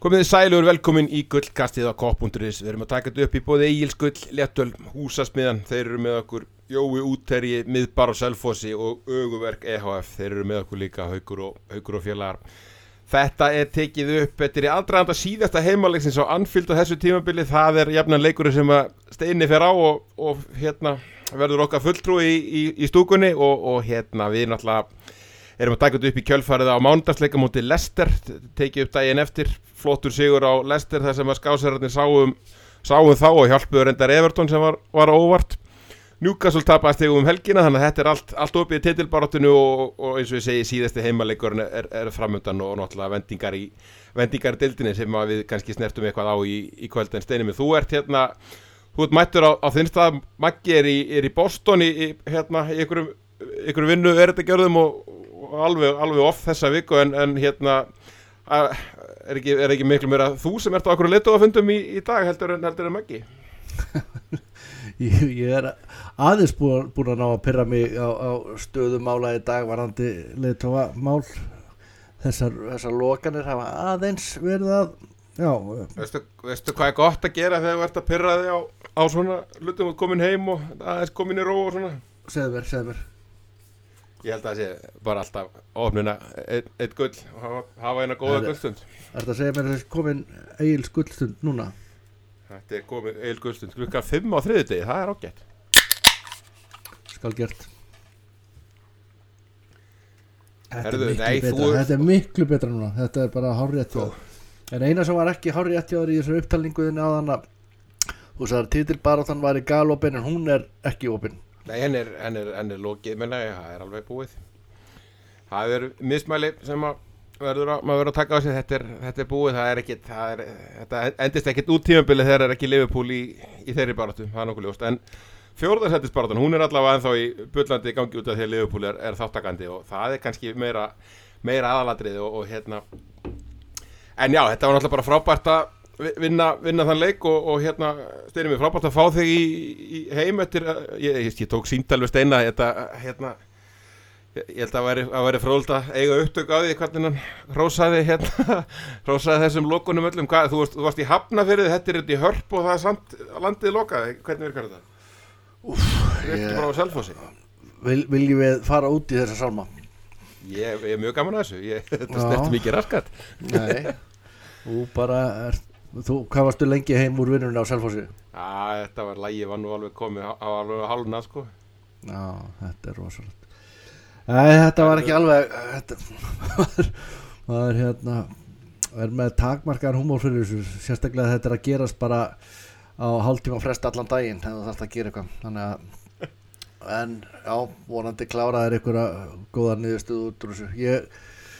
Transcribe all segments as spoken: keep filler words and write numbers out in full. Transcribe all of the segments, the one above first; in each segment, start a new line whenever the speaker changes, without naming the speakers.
Komið þið sælir velkomin í gullkastið á kopp punktur is. Við erum að taka þetta upp í bóði Egils Gull, Léttöl, Húsasmiðjan. Þeir eru með okkur Jói Útherji, Miðbar á Selfossi og Öguverk E H F. Þeir eru með okkur líka Haukur og, Haukur og félagar. Þetta er tekið upp, þetta er í aðdraganda síðasta heimalegsins á Anfield á þessu tímabili. Það er jafnan leikurinn sem að Steini fer á og, og hérna verður okkar fulltrúi í, í, í stúkunni og, og hérna við náttúrulega erum að taka þetta upp í kjölfarið á mánudagsleika móti Leicester, tekið upp daginn eftir, flottur sigur á Leicester þar sem að skásararnir sáum, sáum þá og hjálpuðu reyndar Everton sem var, var óvart. Newcastle tapaði stigum um helgina, þannig að þetta er allt, allt opið í titilbaráttunni og, og eins og ég segi síðasti heimaleikurinn er, er framundan og náttúrulega vendingar í, vendingar í deildinni sem að við kannski snertum eitthvað á í, í kvöld. En Steini, þú ert hérna, þú ert mættur á, á þinn stað, Maggi er í, er í Boston í, í, hérna, í einhverjum, einhverjum vinnu erindgjörðum og alveg, alveg off þessa viku en, en hérna er ekki, er ekki miklu meira þú sem ert á okkur leiðtogafundum í, í dag heldur en, heldur en Maggi?
ég, ég er aðeins búin, búin að ná að pirra mig á, á stöðumála í dag varandi leiðtogamál þessar, þessar lokanir hafa aðeins verið að já.
Veistu, veistu hvað er gott að gera þegar þú ert að pirra þig á, á svona hlutum og komin heim og aðeins komin í ró og svona?
Segðu mér, segðu mér
Ég held að það sé bara alltaf ofnuna eitt, eitt gull og hafa, hafa eina góða gullstund.
Er þetta að segja mér að þessi komin Egils gullstund núna?
Þetta er komin Egils gullstund klukkan fimm á þriðjudegi, það er ágætt.
Skal gert. Þetta,
Herðu,
er
nei,
betra.
þú...
þetta er miklu betra núna, þetta er bara hárrétt hjá. En eina sem var ekki hárrétt hjá þér í þessu upptalninguðinni á þann að þú sagðir titilbaráttan var í galopin en hún er ekki opin.
Nei, henn er, henn er, henn er lokið, menn að það er alveg búið. Það er mismæli sem að verður að, maður verður að taka á sig, þetta er, þetta er búið, það er ekkit, það er, þetta endist ekkit út tímabili þegar er ekki Liverpool í, í þeirri baráttu, það er nokkuð ljóst. En fjórðasætisbaráttan, hún er allavega ennþá í bullandi gangi út af því að Liverpool er, er þáttakandi og það er kannski meira, meira aðalatrið og, og hérna. En já, þetta var náttúrulega bara frábært að vinna, vinna þann leik og, og hérna Steini mér frábært að fá þig í, í heim eftir, ég, ég, ég tók símtal við Steina þetta, hérna ég, ég held að væri, að væri fróðult að eiga upptök á því hvernig hann hrósaði hérna, hrósaði þessum lokunum öllum. Hvað, þú, varst, þú varst í Hafnarfirði, þetta er þetta í Hörp og það er samt landið lokaði, hvernig virkar þetta?
Úff,
ég bara á Selfossi.
Vil, viljum við fara út í þessa sálma?
Ég, ég er mjög gaman að þessu, ég, þetta snerti mikið raskat.
Nei, þú bara er Þú, hvað varstu lengi heim úr vinnunni á Selfossi?
Já, þetta var lægi, var nú alveg komið á alveg hálfuna, sko.
Já, þetta er rosalegt. Nei, þetta var ekki alveg, þetta það er hérna, er með takmarkaðan húmór fyrir þessu, sérstaklega þetta er að gerast bara á hálftíma frest allan daginn, þegar það þarf að gera eitthvað, þannig að, en já, vonandi kláraðir einhverja góða niðurstöðu út úr þessu. Ég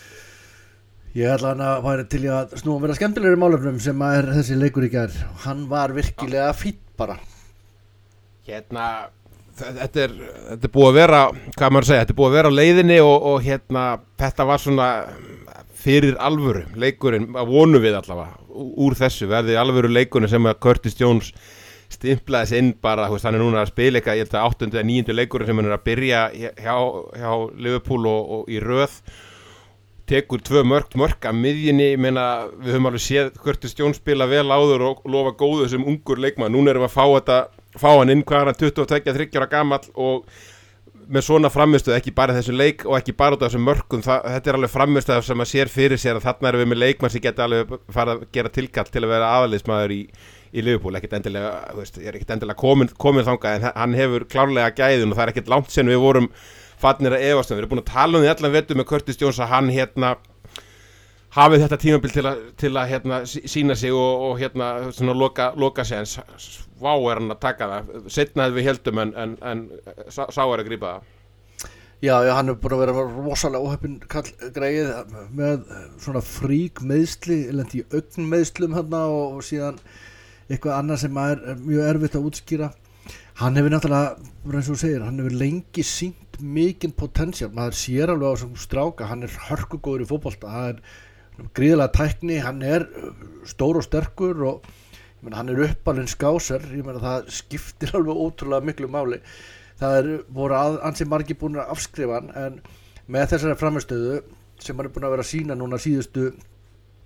Ég ætla hann að væri til að snúa að vera skemmtilegri málefnum sem er þessi leikur í gær. Hann var virkilega fínn bara.
Hérna, þetta er, þetta er búið að vera, hvað maður segja, þetta er búið að vera á leiðinni og, og hérna, þetta var svona fyrir alvöru leikurinn, að vonu við allavega, úr þessu, verði alvöru leikurinn sem að Curtis Jones stimplaði sig inn bara, þú veist, hann er núna að spila eitthvað, ég held að áttundu eða níundu leikurinn sem hann er að byrja hjá, hjá Liverpool og, og í röð. Tekur tvö mörk mörk að miðjunni, ég meina við höfum alveg séð Curtis Jones spila vel áður og lofa góðu sem ungur leikmann. Núna erum við að fá þetta, fá hann inn, hvað er hann tuttugu og tveggja til þriggja ára gamall og með svona framistuð, ekki bara þessu leik og ekki bara út af þessum mörkum, það, þetta er alveg framistuð sem að sér fyrir sér að þarna erum við með leikmann sem geta alveg fara að gera tilkall til að vera aðaliðsmaður í, í Liverpool, ekkert endilega, þú veist, ég er ekkert endilega komin, komin þangað en hann hefur klárlega gæðin og það er ekkert langt sen við vorum fannir að efast, við erum búin að tala um því allan vetur með Curtis Jones að hann hérna hafið þetta tímabil til að, til að hérna sína sig og, og hérna svona loka, loka sig en svá er hann að taka það, setna hefði við heldum en, en, en sá, sá er að grípa það.
Já, já, hann er búin að vera rosalega óheppinn kall greið með svona frík meðsli, lendi í augnmeðslum hérna og, og síðan eitthvað annað sem er mjög erfitt að útskýra. Hann hefur náttúrulega, eins og þú segir, hann hefur lengi sýnt mikinn potential, maður sér alveg á þessum stráka, hann er hörkugóður í fótbolta, hann er gríðarlega tækni, hann er stór og sterkur og ég meina, hann er uppalinn skásar, ég meina það skiptir alveg ótrúlega miklu máli. Það er voru að, ansi margir búin að afskrifa hann en með þessari framistöðu sem hann er búin að vera að sína núna síðustu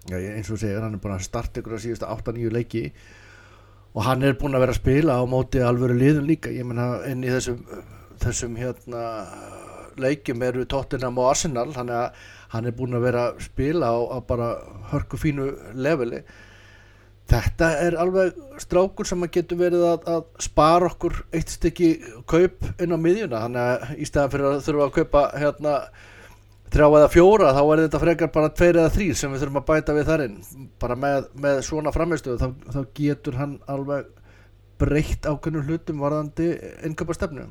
Já, eins og segir, hann er búin að starta ykkur að síðustu átta níu leiki og hann er búin að vera að spila á móti alvöru liðum líka, ég meina inn í þessum þessum hérna leikjum eru Tottenham og Arsenal, þannig að hann er búin að vera að spila á, á bara hörku fínu leveli. Þetta er alveg strákur sem að getur verið að, að spara okkur eitt stykki kaup inn á miðjuna, þannig að í staðan fyrir að þurfa að kaupa hérna þrjá eða fjóra, þá er þetta frekar bara tveir eða þrír sem við þurfum að bæta við þar inn, bara með, með svona frammistöðu, þá, þá getur hann alveg breytt ákveðnum hlutum varðandi innkaupastefnu.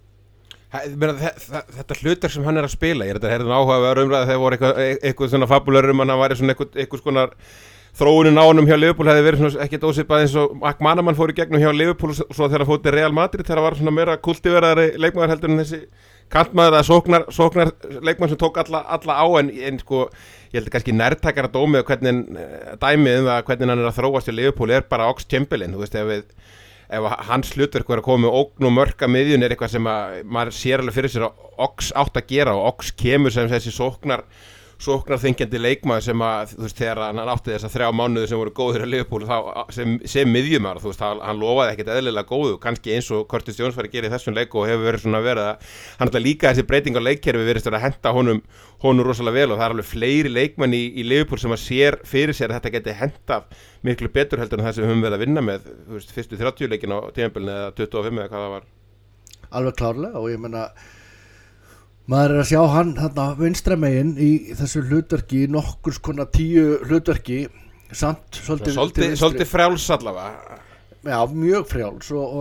Þetta hlutar sem hann er að spila, ég er þetta herðin áhugaverð umræða þegar voru eitthvað, eitthvað svona fabulörum um hann væri svona eitthvað, eitthvað skonar þróunin á honum hjá Liverpool hefði verið svona ekkert ósvipað eins og McManaman fór í gegnum hjá Liverpool og svo þegar hann fór til Real Madrid þegar hann var svona meira kultiveraðari leikmaður heldur en þessi kantmaður eða sóknar, sóknar leikmaður sem tók alla, alla á en, en sko ég held kannski nærtækara dómið og hvernig dæmið um það hvernig hann er að þróast í Liverpool er bara Ox Chamberlain, þú veist ef við ef hans hlutverk verður að koma með ógn og mörk að miðjun er eitthvað sem að maður sér alveg fyrir sér að Ox átt að gera og Ox kemur sem þessi sóknar sóknarþengjandi leikmaður sem að þú veist þegar hann átti þess að þrjá mánuði sem voru góðir að Liverpool þá sem, sem miðjumar þú veist hann lofaði ekkert eðlilega góðu kannski eins og Curtis Jones var að gera í þessum leik og hefur verið svona verið að hann alltaf líka þessi breyting á leikkerfi verið að henta honum honum rosalega vel og það er alveg fleiri leikmenn í, í Liverpool sem að sér fyrir sér að þetta geti hentað miklu betur heldur en það sem við höfum verið að vinna með þú veist fyrstu þrjátíu leikin á tímabilinu eða tuttugu og fimm eða hvað það var. Alveg klárlega og ég meina
maður er að sjá hann þarna vinstra megin í þessu hlutverki nokkurs konar tíu hlutverki samt svolítið
svolítið, svolítið frjáls allavega
já, mjög frjáls og,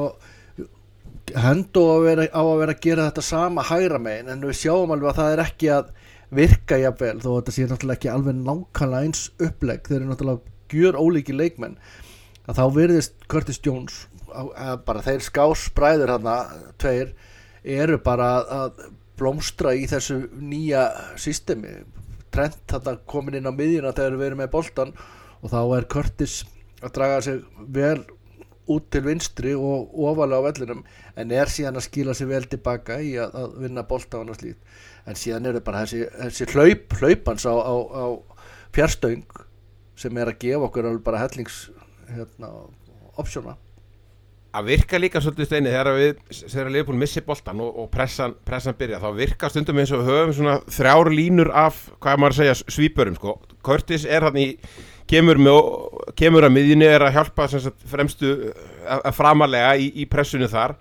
og hend og að vera, á að vera að gera þetta sama hægra megin en við sjáum alveg að það er ekki að virka jafnvel þó þetta sé náttúrulega ekki alveg nákvæmlega eins upplegg þeir eru náttúrulega gjör ólíki leikmenn að þá virðist Curtis Jones að bara þeir skásbræður þarna tveir eru bara að blómstra í þessu nýja systemi Trent þarna komin inn á miðjuna þegar við erum með boltan og þá er Curtis að draga sig vel út til vinstri og ofalega á vellinum en er síðan að skila sig vel tilbaka í að, að vinna bolta og slíkt en síðan er það bara þessi, þessi hlaup hlaupans á, á, á fjarstöng sem er að gefa okkur alveg bara hellings hérna, optiona
að virka líka svolítið steini þegar við þegar Liverpool missi boltan og, og pressan, pressan byrja þá virka stundum eins og við höfum svona þrjár línur af hvað maður segja svípurum sko. Curtis er hann í kemur, með, kemur að miðjunni er að hjálpa sem sagt, fremstu að, að framalega í, í pressunni þar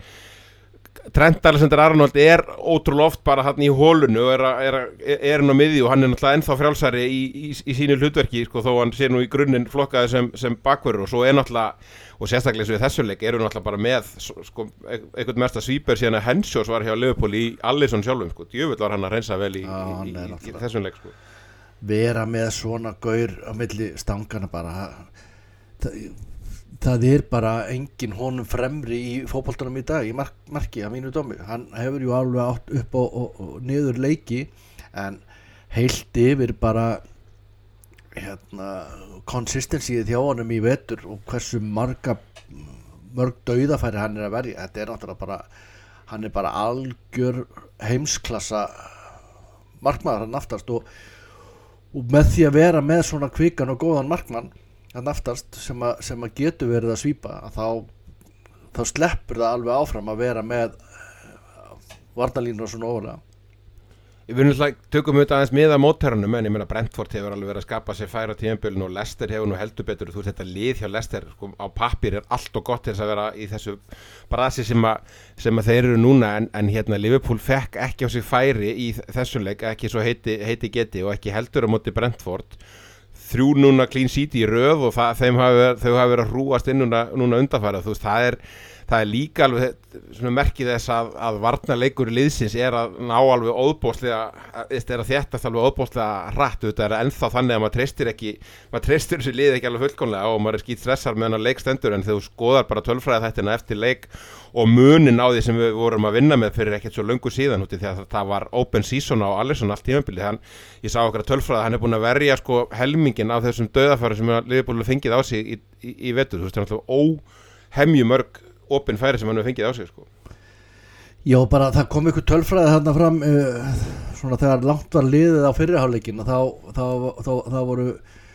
Trent Alexander-Arnold er ótrúlega oft bara hann í hólunu og er, a, er, a, er hann á miðju og hann er náttúrulega ennþá frjálsari í, í, í sínu hlutverki sko, þó hann sé nú í grunninn flokkaði sem, sem bakverður og svo er náttúrulega og sérstaklega eins og við þessu leik eru náttúrulega bara með sko, einhvern mesta svíper síðan að Henshaws var hjá Liverpool í Alisson sjálfum sko, djöfull var hann að reynsa vel í, Já, í, í, í, í þessum leik sko.
Vera með svona gaur á milli stangana bara það, það er bara engin honum fremri í fótboltanum í dag í mark, marki að mínu dómi hann hefur ju alveg átt upp og, og, og niður leiki en heilt yfir bara hérna konsistensiðið hjá honum í vetur og hversu marga mörg dauðafæri hann er að verja þetta er náttúrulega bara hann er bara algjör heimsklassa markmaður hann aftast og, og með því að vera með svona kvikan og góðan markmann hann aftast sem að, sem að getur verið að svípa að þá, þá sleppur það alveg áfram að vera með varnalínur og svona ólega
Við tökum auðvitað aðeins með að mótherrunum en ég meina Brentford hefur alveg verið að skapa sér færa tímabilinu og Leicester hefur nú heldur betur þú veist þetta lið hjá Leicester sko, á pappír er allt og gott til þess að vera í þessu brasi sem að, sem að þeir eru núna en, en hérna Liverpool fekk ekki á sig færi í þessum leik ekki svo heiti, heiti geti og ekki heldur á móti Brentford þrjú núna clean sheet í röð og það, þeim hafa, þau hafa verið að hrúast inn núna, núna undanfæra þú veist það er Það er líka alveg svona merkið þess að, að varnarleikur liðsins er að ná alveg óðbóðslega, er að þéttast alveg óðbóðslega hratt, þetta er ennþá þannig að maður treystir ekki, maður treystir þessu lið ekki alveg fullkomlega og maður er skýt stressar með hann leik stendur en þegar þú skoðar bara tölfræði þættina eftir leik og munin á því sem við vorum að vinna með fyrir ekkert svo löngu síðan úti því að það var open season á Alisson allt tímabili, hann, ég sá okkar tölfræði, hann er búin að verja sko helmingin af þessum dauðafærum sem Liverpool fengið á sig í, í, í vetur, þú veist, það er óhemju mörg opin færi sem hann hefur fengið á sig sko.
Já, bara það kom ykkur tölfræði þarna fram uh, svona þegar langt var liðið á fyrriháleikin þá, þá, þá, þá voru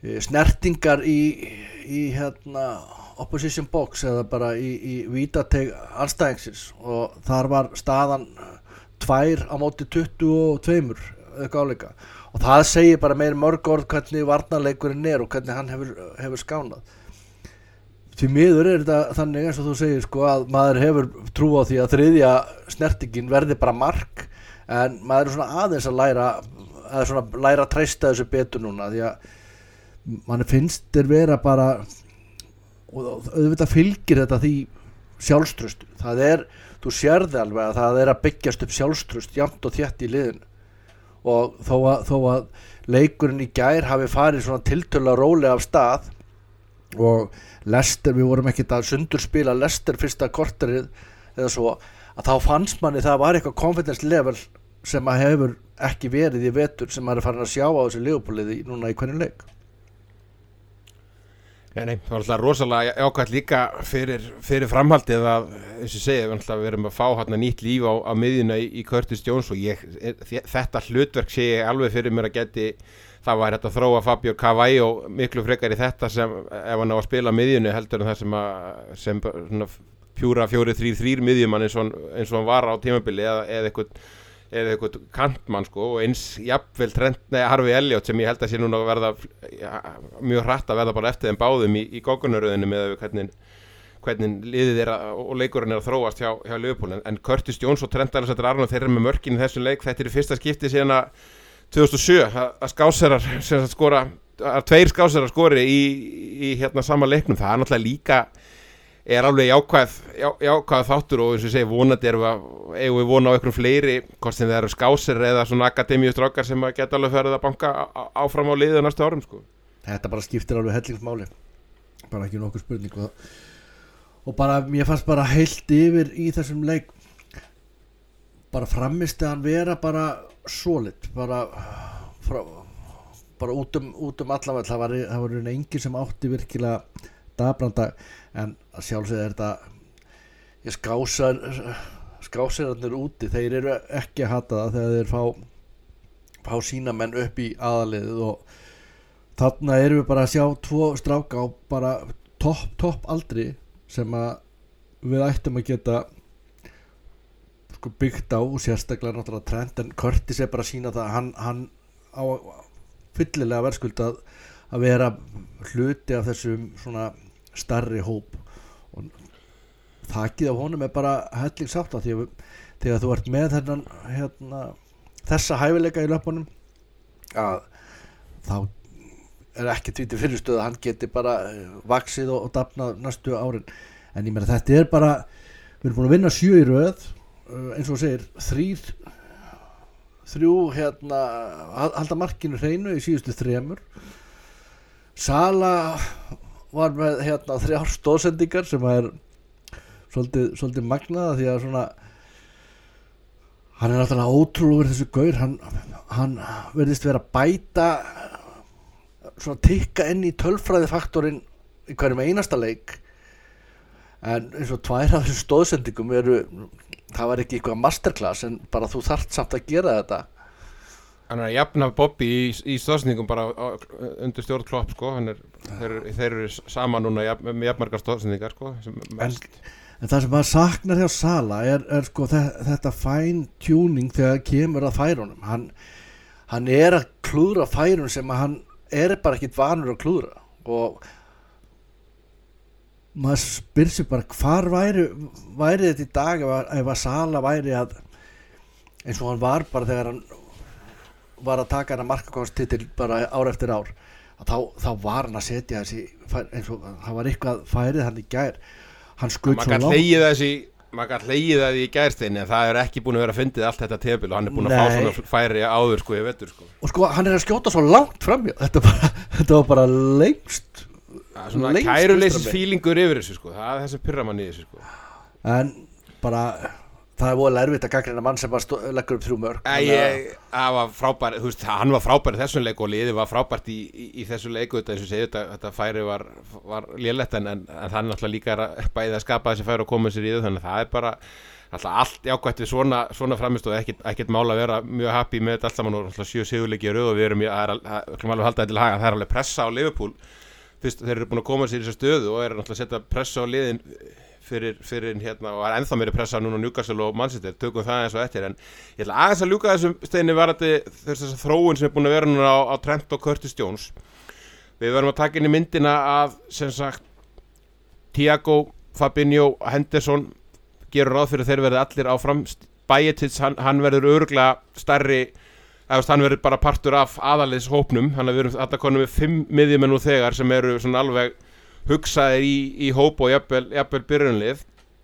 snertingar í, í hérna opposition box eða bara í, í vítateg anstæðingsins og þar var staðan tvær á móti tuttugu og tvö eitthvað áleika og það segir bara meir mörg orð hvernig varnarleikurinn er og hvernig hann hefur, hefur skánað. Því miður er þetta þannig eins og þú segir sko að maður hefur trú á því að þriðja snertingin verði bara mark en maður er svona aðeins að læra að svona læra að treysta þessu betur núna því að mann finnst þér vera bara og auðvitað fylgir þetta því sjálfströstu. Það er, þú sérði alveg að það er að byggjast upp sjálfströst jafnt og þétt í liðinu og þó að, þó að leikurinn í gær hafi farið svona tiltölulega rólega af stað og Leicester, við vorum ekkert að sundurspila Leicester fyrsta korterið eða svo, að þá fannst manni það var eitthvað confidence level sem að hefur ekki verið í vetur sem maður er farin að sjá á þessu Liverpool-liði núna í hvernig leik.
Nei, nei, það var alltaf rosalega jákvæmt líka fyrir, fyrir framhaldið að, eins og segja, við alltaf verum að fá hérna nýtt líf á, á miðjuna í, í Curtis Jones og ég, þetta hlutverk sé ég alveg fyrir mér að geti, það var þetta að þróa Fabio Carvalho miklu frekar í þetta sem ef hann á að spila miðjunu heldur en það sem að, sem svona pjúra fjóri þrír þrír miðjumann eins og, eins og hann var á tímabili eða, eða eitthvað eða eitthvað kantmann sko og eins jafnvel Trent, nei, Harvey Elliott sem ég held að sé núna að verða ja, mjög hratt að verða bara eftir þeim báðum í, í gókunaröðinu með hvernig, hvernig liðið er að, og leikurinn er að þróast hjá, hjá Liverpool en, en Curtis Jones og Trent Alexander-Arnold þeir eru með mörkin í þessum leik, þetta er í fyrsta skipti síðan að tvö þúsund og sjö að, að skáserar sem skora, að tveir skáserar skori í, í hérna sama leiknum, það er náttúrulega líka er alveg jákvæð, já, jákvæð þáttur og eins og ég segi vonandi erum við, eigum við vona á einhverjum fleiri, hvort sem það eru skásir eða svona akademíustrákar sem að geta alveg ferðið að banka áfram á liðið næstu árum sko.
Þetta bara skiptir alveg hellingsmáli, bara ekki nokkuð spurning og, og bara, mér fannst bara heilt yfir í þessum leik bara frammisti hann vera bara solid, bara frá, bara út um, út um allaveg, það var, það var enginn sem átti virkilega dabranda en að sjálfsögðu er þetta ég skásar skásararnir úti, þeir eru ekki að hata það þegar þeir fá fá sína menn upp í aðaliðið og þarna erum við bara að sjá tvo stráka á bara topp, topp aldri sem að við ættum að geta sko byggt á og sérstaklega náttúrulega Trent en Curtis er bara að sína það hann, hann á fyllilega verðskuld að, að vera hluti af þessum svona starri hóp og þakkið á honum er bara hellingssátt því að þegar þú ert með þennan hérna, þessa hæfileika í löpunum að þá er ekki tvítið fyrirstöð að hann geti bara vaxið og, og dafnað næstu árin en ég meina þetta er bara við erum búin að vinna sjö í röð eins og segir þrýr þrjú hérna halda markinu hreinu í síðustu þremur Sala var með hérna þrjár stóðsendingar sem er svolítið, svolítið magnaða því að svona hann er náttúrulega ótrúlegur þessu gaur hann, hann verðist vera að bæta svona tikka inn í tölfræðifaktorinn í hverjum einasta leik en eins og tvær af þessum stóðsendingum eru það var ekki eitthvað masterclass en bara þú þarft samt að gera þetta
hann er að jafna Bobby í, í stóðsendingum bara á, undir stjórn Klopp sko hann er, þeir, þeir eru saman núna jafn, með jafnmargar stóðsendingar sko
en, en það sem maður saknar hjá Sala er, er sko þetta fine tuning þegar kemur að færunum hann, hann er að klúðra færun sem að hann er bara ekkit vanur að klúðra og maður spyr sig bara hvar væri, væri þetta í dag ef að, ef að Sala væri að eins og hann var bara þegar hann var að taka hann að markakónstitil bara ár eftir ár að þá, þá var hann að setja þessi eins og það var eitthvað færið hann í gær hann skutt svo langt
maður kann hleyið það í gærsteini en það er ekki búin að vera að fyndið allt þetta tebil og hann er búin Nei. að fá svona færi áður sko í vetur sko
og sko hann er að skjóta svo langt framjá þetta, bara, þetta var bara lengst
það er svona kæruleysis fílingur yfir þessu sko það er þessi pyrramann í þessu sko
en bara það er voðalega erfitt að gagnrýna mann sem bara stó, leggur upp þrjú mörg
Æ, ég, það var frábær, þú veist, hann var frábær í þessum leik og liðið var frábært í, í, í þessu leiku, þetta eins og segið, þetta, þetta færi var, var lélegt en, en, en það er náttúrulega líka að bæði að skapa þessi færi og koma sér í þau, þannig að það er bara alltaf allt jákvætt við svona, svona framist og ekkert, ekkert mál að vera mjög happy með þetta allt saman og alltaf sjö sigurleiki í röð og við erum, það er alveg halda til haga, það er alveg pressa á Liverpool, fyrst þeir eru búin að koma sér í þessu stöðu og eru náttúrulega að setja pressa á liðin fyrir, fyrir hérna og er ennþá meiri pressa núna Newcastle og Manchester, tökum það eins og eftir en ég ætla aðeins að ljúka þessum steini varandi þess að þróun sem er búin að vera núna á, á Trent og Curtis Jones við verðum að taka inn í myndina að sem sagt Thiago, Fabinho, Henderson gerur ráð fyrir þeir verði allir áfram Bajetić, hann, hann verður örugglega stærri, eða hann verður bara partur af aðaliðs hópnum, hann er verið alltaf konum með fimm miðjumenn nú þegar sem eru svona alveg hugsaðir í, í hóp og jafnvel, jafnvel byrjunlið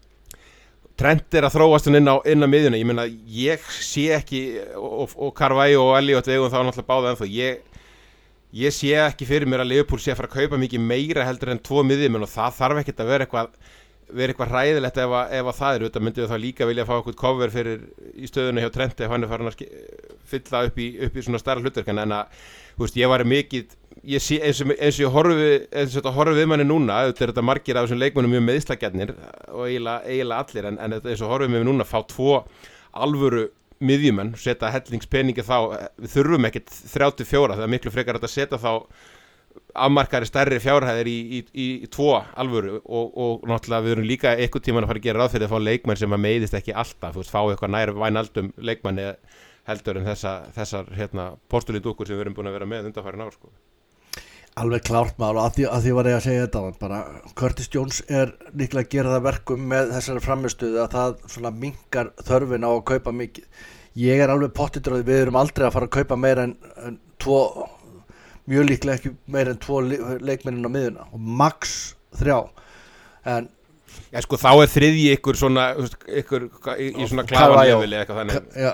Trent er að þróast hann inn á, inn á miðjuna, ég meina ég sé ekki og, og Carvalho og Elliot eigum þá náttúrulega báða ennþá ég, ég sé ekki fyrir mér að Liverpool sé að fara að kaupa mikið meira heldur en tvo miðjumenn og það þarf ekkert að vera eitthvað vera eitthvað ræðilegt ef, að, ef að það er auðvitað myndið við þá líka vilja að fá eitthvað cover fyrir í stöðuna hjá Trent ef hann er farin að fylla upp í, upp í svona stærra hlutverk en að þú veist ég var mikið ég sé eins og, eins og ég horfi eins og þetta horfi við manni núna auðvitað er þetta margir af þessum leikmönnum mjög meðslagjarnir og eiginlega, eiginlega allir en, en eins og horfum við núna fá tvo alvöru miðjumenn setja hellingspeningi þá við þurfum ekkert þrjátíu og fjögur það er miklu frekar að setja þá afmarkari stærri fjárhæðir í, í, í, í tvo alvöru og, og náttúrulega við erum líka einhvern tímann að fara að gera ráð fyrir að fá leikmenn sem að meiðist ekki alltaf, þú veist, fá eitthvað nær vænaldum leikmanni heldur en þessa, þessar hérna, postulídúkur sem við erum búin að vera með undanfarin ár sko.
Alveg klárt mál og að því, að því var ég að segja þetta bara, Curtis Jones er líklega að gera það verkum með þessari framistuðu að það svona minkar þörfin á að kaupa mikið ég er alveg pottitur að við erum aldrei að fara að kaupa meira en, en tvo mjög líklega ekki meira en tvo leikmennin á miðuna og max þrjá en
Já sko þá er þriðji ykkur svona ykkur í, í svona klafanefili eitthvað þannig
ja,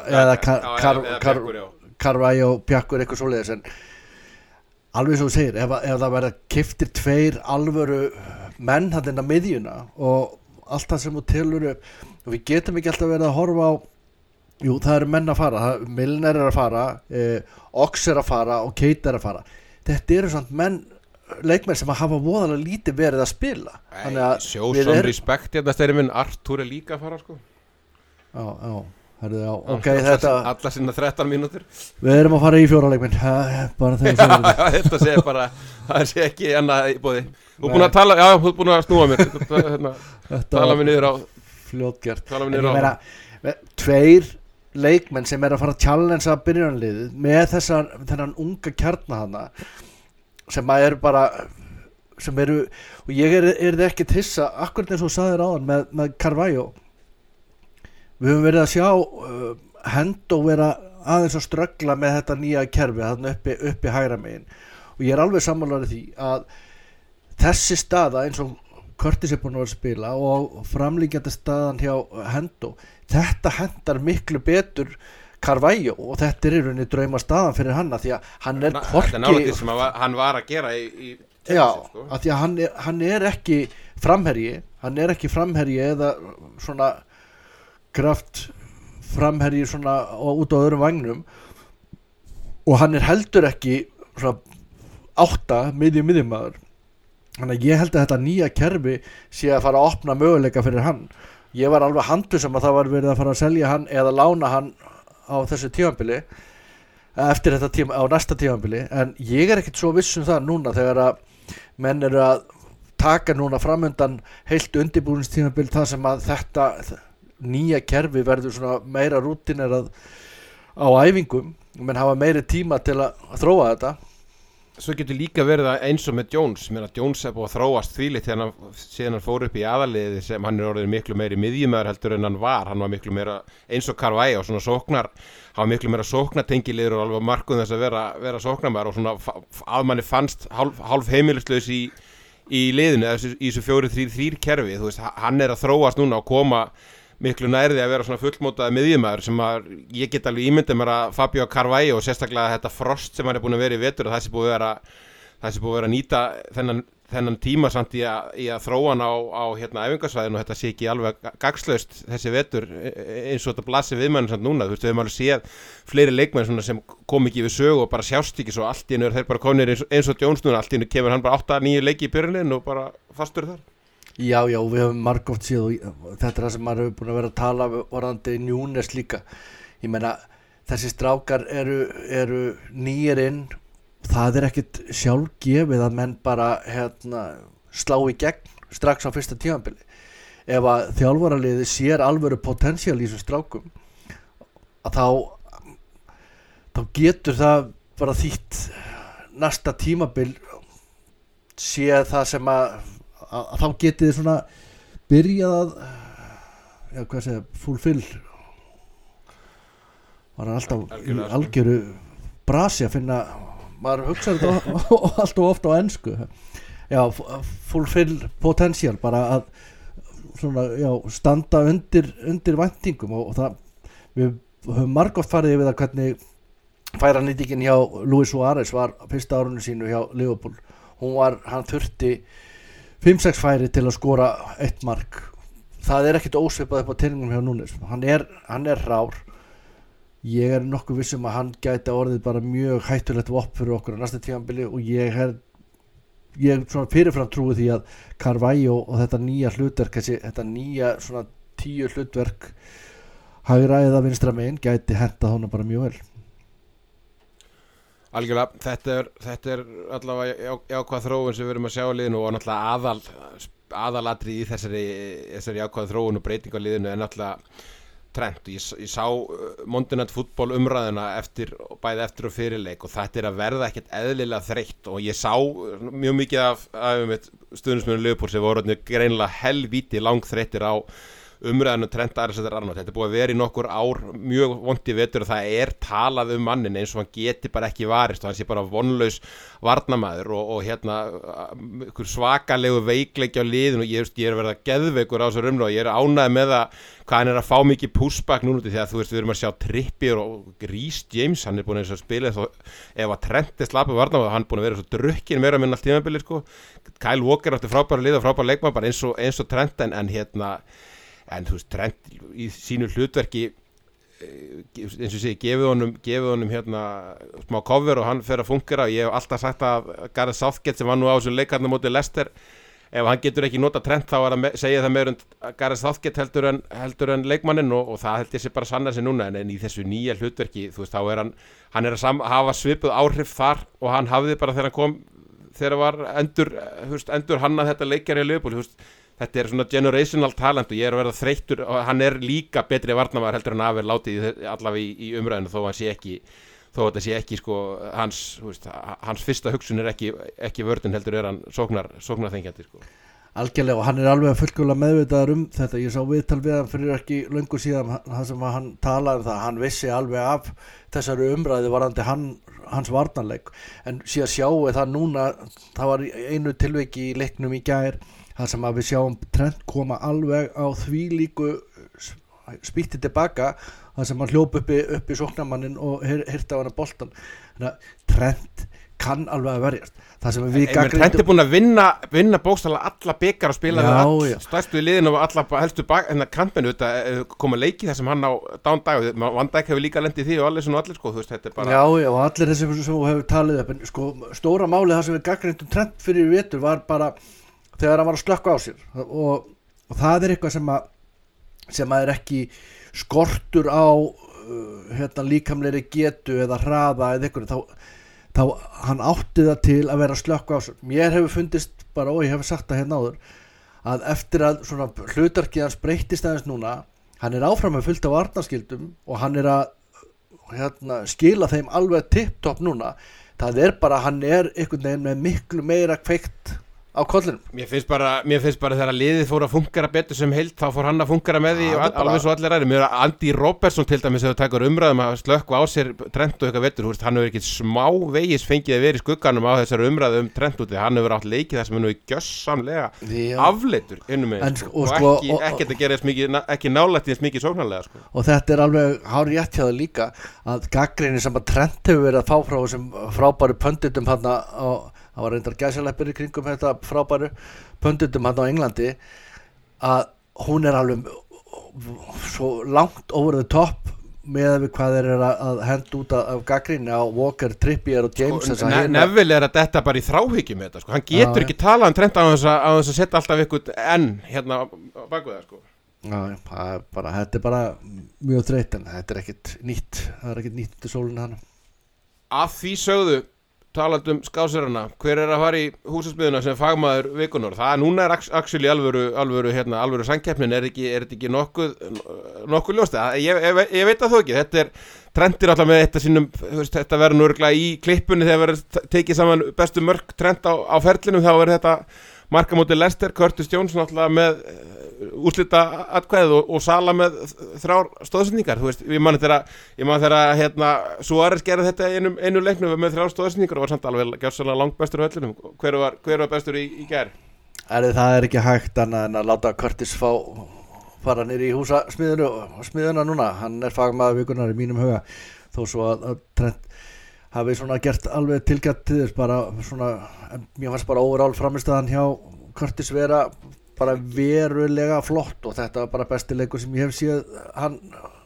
eða Carvalho Pjakkur eitthvað svoleiðis en alveg svo þú segir ef, ef það verða keyptir tveir alvöru menn hann inn á miðjuna og allt það sem þú telur upp og við getum ekki alltaf verið að horfa á jú það eru menn að fara Milner er að fara eh, Ox er að fara og Keita er að fara þetta eru samt menn leikmenn sem að hafa voðalega lítið verið að spila
Nei, show some er... respect hérna stæri minn Artur er líka að fara sko
já, já, herðu, já okay, alla, þetta...
alla sinna þrettán mínútur
við erum að fara í fjóra leikmenn bara þegar
þetta sé bara það sé ekki annað í bóði þú er búin að tala, já þú er búin að snúa mér hérna, tala mér niður á
fljótgert
tala mér niður á
meira, tveir leikmenn sem er að fara að challengea byrjunarliðið með þessar þennan unga kjarna hana sem að eru bara sem eru, og ég er, er það ekki tissa akkurat eins og sagðir áðan með, með Carvalho við höfum verið að sjá uh, Hendo vera aðeins að ströggla með þetta nýja kerfi þarna uppi, uppi hægra megin og ég er alveg sammálaður því að þessi staða eins og Curtis er búin að vera að spila og framlíkjandi staðan hjá Hendo þetta hendar miklu betur Carvalho og þetta er í rauninni drauma staðan fyrir hann að því að hann er hvorki
þetta er náttúrulega sem var, hann var að gera í, í
Chelsea, já, sko. Að því að hann er, hann er ekki framherji hann er ekki framherji eða svona kraft framherji svona út á öðrum vagnum og hann er heldur ekki svona átta miðjum miðjumaður þannig að ég held að þetta nýja kerfi sé að fara að opna möguleika fyrir hann ég var alveg handvissum að það var verið að fara að selja hann eða lána hann á þessu tímabili eftir þetta tíma, á næsta tímabili en ég er ekkert svo viss um það núna þegar að menn eru að taka núna framöndan heilt undirbúningstímabil þar sem að þetta nýja kerfi verður svona meira rútinerað á æfingum og menn hafa meiri tíma til að þróa þetta
Svo getur líka verið að eins og með Jones mér að Jones er búið að þróast þvílíkt þegar hann, síðan hann fór upp í aðaliði sem hann er orðið miklu meiri miðjumæður heldur en hann var hann var miklu meira eins og Carvalho og svona sóknar hann var miklu meira sóknatengiliður og alveg markum þess að vera, vera sóknarmaður og svona að manni fannst hálf, hálf heimilislaus í, í liðinu eða í þessu fjóri þrír þrír kerfi þú veist, hann er að þróast núna og koma miklu nærði að vera svona fullmótaði miðjumæður sem að ég get alveg ímyndið mér að Fabio Carvalho og sérstaklega þetta frost sem hann er búin að vera í vetur og það sé búið að vera það sé búið að vera að nýta þennan þennan tíma samt í að, í að þróa hann á, á hérna æfingasvæðinu og þetta sé ekki alveg gagnslaust þessi vetur eins og þetta blasir við mann samt núna, þú veist, við höfum alveg séð fleiri leikmenn svona sem kom ekki við sögu og bara sjást ekki svo allt í einu er þeir bara komnir eins, eins og Jones núna, allt í einu kemur hann bara átta níu leiki í byrjunliðinu og bara fastur þar.
Já, já, við höfum margótt séð og þetta er það sem maður hefur búin að vera að tala varðandi Núnes líka. Ég meina, þessi strákar eru, eru nýir inn. Það er ekkit sjálfgefið að menn bara hérna, slá í gegn strax á fyrsta tímabili. Ef að þjálfaraliðið sér alvöru potential í þessum strákum að þá, þá getur það bara þýtt næsta tímabil sé það sem að, að, að þá getið þið svona byrjað að já, hvað segja, fulfill var alltaf í algjöru brasi að finna maður hugsaði þetta alltaf ofta á ensku já, fulfill potential bara að svona, já, standa undir, undir væntingum og, og það, við höfum margótt farið yfir það hvernig færanýtingin hjá Luis Suárez var fyrsta árunum sínu hjá Liverpool hún var, hann þurfti fimm sex færi til að skora eitt mark það er ekkit ósvipað upp á teiningum hjá Núnes hann er, hann er rár ég er nokkuð vissum að hann gæti orðið bara mjög hættulegt vopn fyrir okkur á næsta tímabili og ég er ég svona fyrirfram trúi því að Carvalho og þetta nýja hlutverk þessi, þetta nýja svona tíu hlutverk hægra eða vinstra megin gæti hentað honum bara mjög vel
Algjörlega, þetta er, þetta er allavega jákvæð þróun sem við erum að sjá á liðinu og náttúrulega aðal aðalatri í þessari, þessari jákvæð þróun og breyting á liðinu er náttúrulega Trent, ég, ég sá Monday Night Football umræðuna eftir, bæði eftir og fyrirleik og þetta er að verða ekkert eðlilega þreytt og ég sá mjög mikið af, af stuðnismönnum Liverpool sem voru greinilega helvíti langþreyttir á umræðinu Trent Alexander-Arnold, þetta er búið að vera í nokkur ár mjög vondi vetur og það er talað um mannin eins og hann geti bara ekki varist og hann sé bara vonlaus varnamaður og, og hérna svakalegu veikleiki á liðinu og ég, ég er verið að geðveikur á þessu rumlu og ég er ánægð með það hvað hann er að fá mikið pushback núna því að þú veist við erum að sjá Trippier og Reece James, hann er búin að spila þó, ef að Trent er slappið varnamaður hann er búin að vera svo drukkin meira minn allt tímabili sko. Kyle Walker átti frábæra lið og frábæra leikmann bara eins og, eins og Trent en, en hérna en þú veist, Trent í sínu hlutverki eins og sé, gefið honum, gefið honum hérna smá cover og hann fer að fungera og ég hef alltaf sagt að Gareth Southgate sem var nú á þessum leikarna móti Leicester ef hann getur ekki nota Trent þá er að segja það meður en Gareth Southgate heldur en, heldur en leikmannin og, og það held ég sé bara sanna sig núna en, en í þessu nýja hlutverki þú veist, þá er hann, hann er að sam, hafa svipuð áhrif þar og hann hafði bara þegar hann kom þegar var endur, veist, endur hann að þetta leikjar í Liverpool, þú veist þetta er svona generational talent og ég er að verða þreyttur og hann er líka betri varnarmaður heldur en að vera látið allavega í, í umræðinu þó hann sé ekki þó þetta sé ekki sko hans, veist, hans fyrsta hugsun er ekki, ekki vörðin heldur er hann sóknar, sóknarþengjandi sko.
Algjörlega og hann er alveg fullkomlega meðvitaður um þetta ég sá viðtal við hann fyrir ekki löngu síðan hann sem hann talaði um það hann vissi alveg af þessari umræði varandi hann, hans varnarleik en síðan sjáum við það núna það var einu tilviki í leiknum í gær það sem að við sjáum Trent koma alveg á því líku spýtti tilbaka það sem hann hljóp uppi, uppi sóknarmannin og hirti á hann að boltan þannig að Trent kann alveg að verjast það sem við
gagnrýndum Trent er búin að vinna, vinna bókstaflega alla bikar og spila við all stærstu í liðinu og alla helstu bak, hérna kampinu koma leiki þar sem hann á dán dag Van Dijk hefur líka lendið því og allir svona allir sko, þú veist, þetta er bara
já, já, og allir þessi sem þú hefur talið upp en sko, stóra málið það sem við gagnrýndum Trent fyrir vetur var bara þegar hann var að slökkva á sér og, og það er eitthvað sem að sem að er ekki skortur á uh, hérna, líkamlegri getu eða hraða eða eitthvað þá, þá hann átti það til að vera að slökkva á sér mér hefur fundist bara og ég hef sagt það hérna áður að eftir að svona hlutarkið hans breyttist aðeins núna hann er áfram með fullt af varnarskildum og hann er að hérna, skila þeim alveg tipptopp núna það er bara hann er einhvern veginn með miklu meira kveikt á kollinum.
Mér finnst bara, mér finnst bara þegar liðið fór að fungera betur sem heild þá fór hann að fungera með því ja, alveg svo allir ræðir. Mér er Andy Robertson til dæmis hefur takað umræðum að slökkva á sér Trent og eitthvað vetur, hann hefur ekki smá vegis fengið að vera í skugganum á þessari umræðu um Trent úti, hann hefur átt leikið þar sem hann hefur gjössamlega afleitur innum með sko, og, sko, og ekki, ekki að gera mikið, ekki nálægt í þess mikið sóknarlega sko.
Og þetta er alveg hárrétt hjá það líka að gagnrýni sem að Trent hefur verið að fá frá þessum frábæru pönditum hann á það var reyndar gæsaleppir í kringum þetta frábæru pöndutum hann á Englandi að hún er alveg svo langt over the top með við hvað þeir eru að henda út af gaggrinni á Walker, Trippier og James
sko, ne Neville er að detta bara í þráhyggju með þetta sko. Hann getur já, ekki talað um Trent á þess að, að setja alltaf ykkur enn hérna baku það sko.
Já, það er bara, þetta er bara mjög þreytt en þetta er ekkit nýtt það er ekkit nýtt til sólinu hann
Að því sögðu talandum skásirana, hver er að fara í húsasmiðuna sem fagmaður vikunar? Það núna er actually alvöru, alvöru, hérna, alvöru sangkeppnin, er ekki, er þetta ekki nokkuð, nokkuð ljóst? Ég, ég, ég veit að þó ekki, þetta er Trentir alltaf með þetta sínum, þetta verður nú örugglega í klippunni þegar verður tekið saman bestu mörk Trent á, á ferlinum, þá verður þetta marka móti Leicester, Curtis Jones alltaf með úrslita atkvæðið og, og Sala með þrjár stóðsendingar, þú veist, ég man þegar ég man þegar hérna Suárez gerði þetta í einum einu leiknum með þrjár stóðsendingar og var samt alveg gjörsamlega langt bestur á vellinum. Hver var hver var bestur í, í gær?
Er það er ekki hægt annað en að láta Curtis fá fara niður í húsasmiðinu smiðuna núna, hann er fagmaður vikunar í mínum huga, þó svo að, að Trent hafi svona gert alveg tilgætt til þess bara svona, mér fannst bara overall framistæðan hjá Curtis vera bara verulega flott og þetta var bara besti leikur sem ég hef séð hann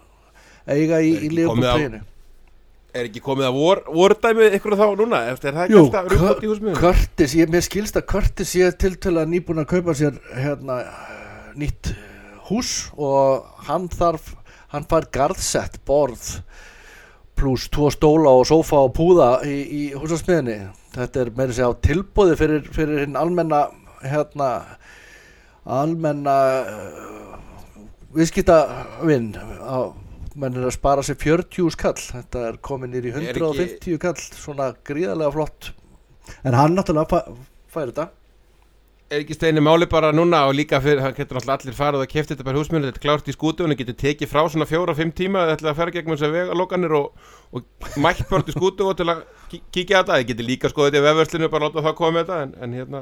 eiga í, í Liverpool-treyjunni.
Er ekki komið að vor, vordæmi ykkur þá núna? Eftir það
Jú,
ekki alltaf rúpt í húsmiðunum?
Curtis, ég, mér skilst að Curtis ég tiltölulega nýbúin að kaupa sér hérna nýtt hús og hann þarf, hann fær garðsett borð pluss tvo stóla og sófa og púða í, í húsasmiðunni. Þetta er meira að segja á tilboði fyrir, fyrir hinn almenna hérna almenna uh, viðskiptavinn á menn er að spara sér fjörutíu skall, þetta er komin nýr í hundrað og fimmtíu kall, svona gríðarlega flott en hann náttúrulega fær þetta.
Er ekki Steini máli bara núna og líka fyrir, hann getur náttúrulega allir farið og keypt þetta bara húsmiðinu, þetta er klárt í skútu og hann getur tekið frá svona fjóra, fimm tíma þetta að fara gegnum þessar vegalókanir og, og mætt bort í skútu og til að kíkja þetta, það getur líka skoðið þetta í vefverslinu bara láta það koma þetta en, en hérna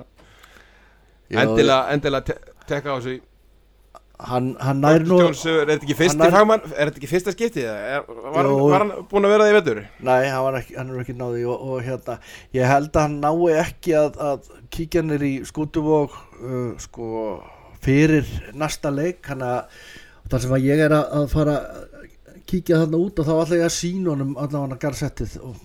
Já, endilega, endilega te tekka á þessu
hann, hann nær nú
Jones, er þetta ekki fyrsti fagmann, er þetta ekki fyrsta skiptið er, var, hann, var hann búinn að vera það í vetur?
Nei, hann, var ekki, hann er ekki náði og, og hérna, ég held að hann nái ekki að, að kíkja niður í Skútuvog uh, sko fyrir næsta leik hann að þar sem að ég er að, að fara að kíkja þarna út og þá ætla ég að sýna honum allavega garðsettið og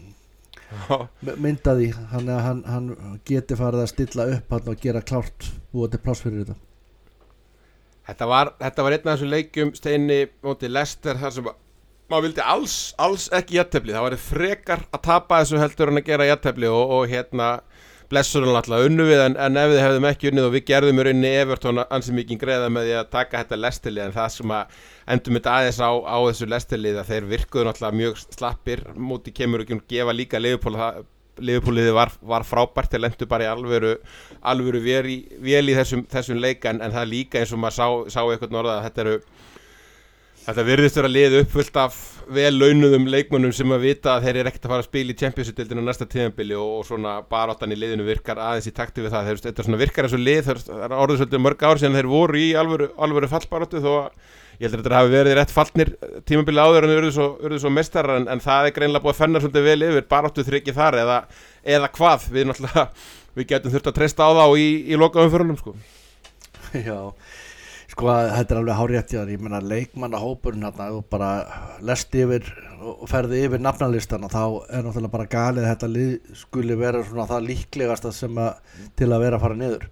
mynda því hann, hann, hann geti farið að stilla upp hann og gera klárt búið til pláss fyrir þetta.
Þetta var, þetta var einn af þessum leikjum Steini móti Leicester þar sem maður vildi alls, alls ekki jafntefli, það var frekar að tapa þessu heldur en að gera jafntefli og, og hérna blessurinn alltaf unnu við en, en ef við hefðum ekki unnið og við gerðum í rauninni Everton ansi mikið greiða með því að taka þetta Leicester-lið en það sem að endum þetta aðeins á, á þessu Leicester-lið að þeir virkuðu náttúrulega mjög slappir móti kemur ekki að gefa líka Liverpool það Liverpool-liðið var, var frábært þeir lentu bara í alvöru, alvöru vel í, vel í þessum, þessum leika en, en það líka eins og maður sá, sá eitthvað norða að þetta eru Þetta virðist vera lið uppfullt af vel launuðum leikmönnum sem að vita að þeir eru ekkert að fara að spila í Championship-deildinu næsta tímabili og, og svona baráttan í liðinu virkar aðeins í takti við það. Þeir, þetta svona virkar eins og lið, það er orðið svolítið mörg ár síðan þeir voru í alvöru, alvöru fallbaráttu þó að ég heldur að þetta hafi verið rétt fallnir tímabili áður en þeir urðu svo, urðu svo meistarar en, en það er greinilega búið að fennar svolítið vel yfir baráttu þrykki þar eða, eða hvað við náttúrulega við getum þurft að treysta á þá í, í lokaumförunum sko.
Já. Sko þetta er alveg hárétt ég meina leikmannahópurinn hérna og bara lest yfir og ferði yfir nafnalistan og þá er náttúrulega bara galið þetta lið skuli vera svona það líklegasta sem að til að vera að fara niður.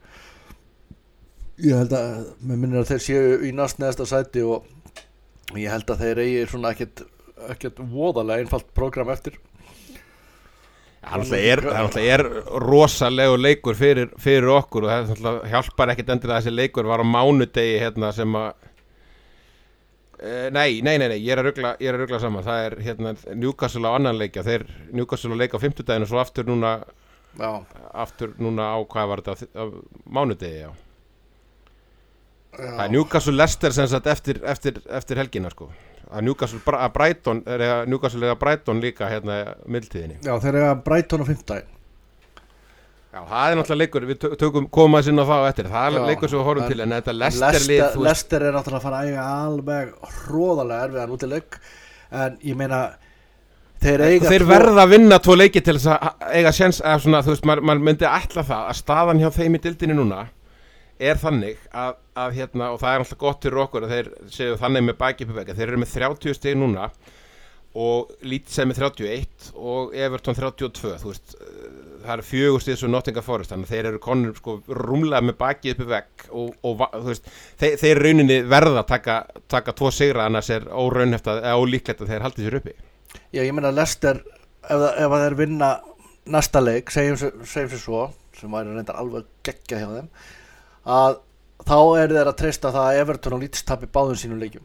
Ég held að mér minnir að þeir séu í næst neðsta sæti og ég held að þeir eigi svona ekkert ekkert voðalega einfalt prógram eftir.
Það er, er rosalegu leikur fyrir, fyrir okkur og það hjálpar ekkert endilega að þessi leikur var á mánudegi hérna sem að e, nei, nei, nei, nei, ég er að rugla, ég er að rugla saman, það er hérna Newcastle á annan leikja, þeir Newcastle leika á fimmtudaginn og svo aftur núna já. aftur núna á hvað var þetta á mánudegi, já. já það er Newcastle Leicester sem sagt eftir, eftir, eftir helgina sko að Newcastle að Brighton er að Newcastle er að Brighton líka hérna mildtíðinni.
Já, þeir eru að Brighton á fimmtudaginn.
Já, það er náttúrulega leikur við tökum koma sinna þá eftir. Það er Já, leikur sem við horfum til en þetta Leicester lið
Leicester er náttúrulega að fara að eiga alveg hróðalega erfiðan útileik en ég meina þeir, eiga
þeir
tvo...
verða að vinna tvo leiki til þess að eiga séns að svona, þú veist, maður mað myndi ætla það að staðan hjá þeim í dildinni núna er þannig að, að hérna, og það er alltaf gott fyrir okkur að þeir séu þannig með baki upp í vegg, þeir eru með þrjátíu stig núna og Leeds er með þrjátíu og eitt og Everton þrjátíu og tvö, þú veist, það eru fjögur stig svo Nottingham Forest, þannig að þeir eru konur sko rúmlega með baki upp í vegg og, og þú veist, þeir, þeir rauninni verða að taka, taka tvo sigra, annars er óraunhæft eða ólíklegt að þeir haldi sér uppi.
Já, ég meina Leicester, ef, ef þeir vinna næsta leik, segjum sér svo, sem væri reyndar alveg geggja hjá þeim, að þá er þeir að treysta það að Everton og Leeds tapi báðum sínum leikjum.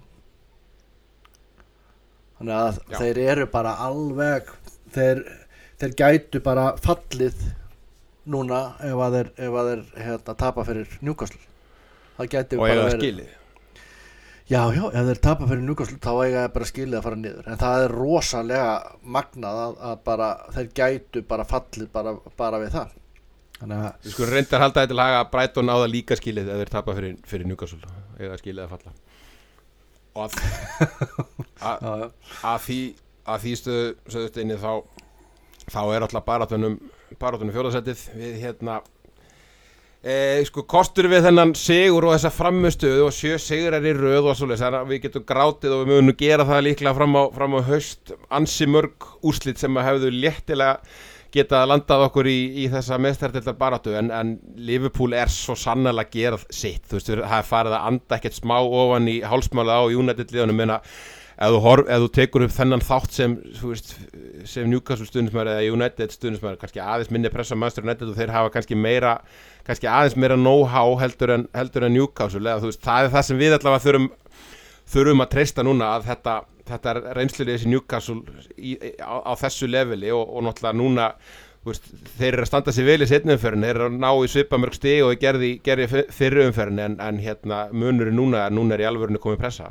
Þannig að Já. þeir eru bara alveg, þeir, þeir gætu bara fallið núna ef að þeir, ef að þeir hérna, tapa fyrir Newcastle. Það gæti
og
bara
verið skilið.
Já, já, ef þeir tapa fyrir Newcastle þá eiga bara skilið að fara niður, en það er rosalega magnað að, að bara, þeir gætu bara fallið bara, bara við það. Þannig að
við skulum reyndar halda þetta laga að Brighton á það líka skilið ef þeir tapa fyrir, fyrir Newcastle eða skilið að falla og að, að, að, að því að því stöðu sögðust einni þá þá er alltaf barátunum barátunum fjóðarsætið við hérna e, sko kostur við þennan sigur og þessa frammistöðu og sjö sigrar í röð og svoleiðis, þannig að við getum grátið og við munum gera það líklega fram á, fram á haust ansi mörg úrslit sem að hefðu léttilega geta landað okkur í, í þessa meistaradeildar baráttu en, en Liverpool er svo sannarlega að gera sitt, þú veist, það er farið að anda ekkert smá ofan í hálsmála á United-liðunum, menna ef þú, horf, ef þú tekur upp þennan þátt sem, þú veist, sem Newcastle stuðningsmaður eða United stuðningsmaður, kannski aðeins minni pressa Manchester United og þeir hafa kannski meira, kannski aðeins meira know-how heldur en, heldur en Newcastle, eða þú veist, það er það sem við allavega þurfum, þurfum að treysta núna að þetta þetta er reynslulið þessi Newcastle í, á, á þessu leveli og, og náttúrulega núna veist, þeir eru að standa sér vel í seinni umferðinni, þeir eru að ná í svipamörg stig og gerði, gerði fyrri umferðinni en, en hérna munurinn núna, núna er í alvörinu komið pressa.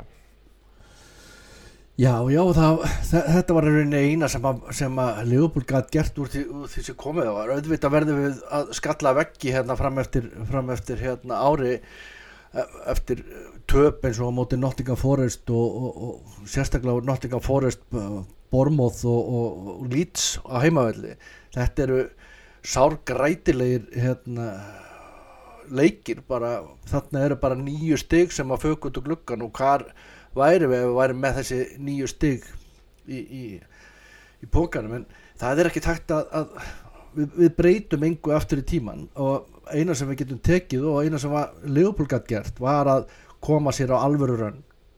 Já, já, það, þetta var eina sem að, sem að Liverpool gat gert úr því, úr því sem komið, það var auðvitað verðum við að skalla veggi hérna fram eftir, fram eftir hérna ári eftir töp eins og á móti Nottingham Forest og, og, og sérstaklega Nottingham Forest, Bournemouth og, og, og Leeds á heimavelli. Þetta eru sárgrætilegir hérna, leikir, bara, þarna eru bara níu stig sem að föku út úr gluggan og hvar væri við ef við væri með þessi níu stig í, í, í pókanum, en það er ekki takt að, að við, við breytum engu aftur í tíman og eina sem við getum tekið og eina sem var Liverpool gat gert var að koma sér á alvöru rönn,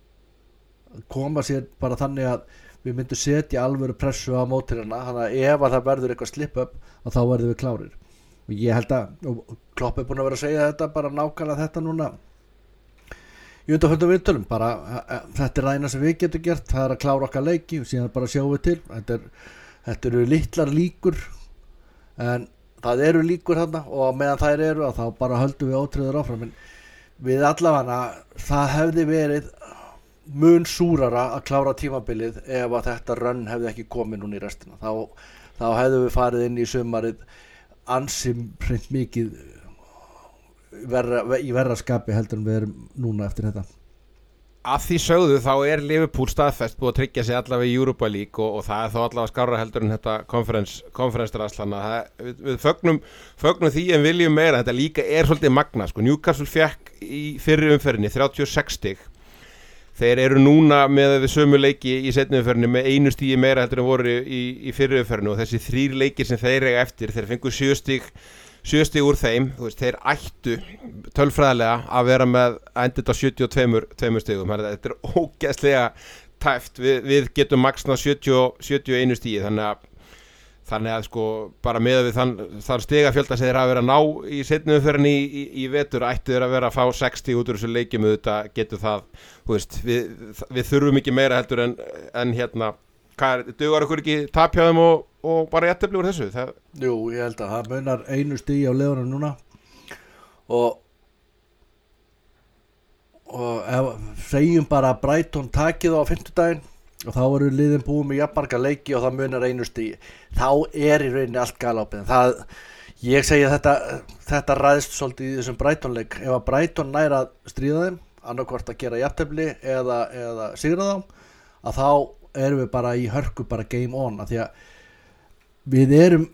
koma sér bara þannig að við myndum setja alvöru pressu á mótirina, þannig að ef að það verður eitthvað slip up þá verðum við klárir og ég held að, og Klopp er búin að vera að segja þetta bara nákvæmlega þetta núna í undanförnum viðtölum, bara þetta er eina sem við getum gert, það er að klára okkar leiki og síðan bara sjáum við til, þetta, er, þetta eru litlar líkur en það eru líkur þarna og meðan þær eru að þá bara höldum við ótrúður áfram, en við allavega það hefði verið mun súrara að klára tímabilið ef að þetta rönn hefði ekki komið núna í restina, þá, þá hefðu við farið inn í sumarið ansi hreint mikið verra, í verra skapi heldur en við erum núna eftir þetta.
Að því sögðu þá er Liverpool staðfest búið að tryggja sig allavega í Europa League og, og það er þá allavega skárra heldur en þetta konferensdraslana. Við, við fögnum, fögnum því en viljum meira, þetta líka er svolítið magna. Sko. Newcastle fekk í fyrri umferðinni þrjátíu og sex stig. Þeir eru núna með við sömu leiki í seinni umferðinni með einu stigi meira heldur en voru í, í fyrri umferðinni og þessi þrír leikir sem þeir eiga eftir, þeir fengu sjö stig sjö stig úr þeim, þú veist, þeir ættu tölfræðilega að vera með að enda þetta sjötíu og tvö stigum, þetta er ógeðslega tæft, við, við getum maksnað sjötíu, sjötíu og einu stigi, þannig að þannig að sko bara með við þann, þann stigafjölda sem þeir hafa verið að ná í seinni umferðinni í, í, í vetur ættu þeir að vera að fá sextíu út úr þessu leikjum, þetta getur það, þú veist, við, við þurfum ekki meira heldur en, en hérna, hvað er, dugar ykkur ekki tapjáðum og og bara jættefli úr þessu það...
Jú, ég held að það munar einu stigi á liðunum núna og og ef, segjum bara að Brighton takið á fimmtudaginn og þá eru liðin búið með jafnmarga leiki og það munar einu stigi, þá er í rauninni allt galopið, það ég segi að þetta, þetta ræðst svolítið í þessum Brighton leik, ef að Brighton næra að stríða þeim, annarkvort að gera jafntefli eða, eða sigra þá, að þá erum við bara í hörku bara game on, af því að við erum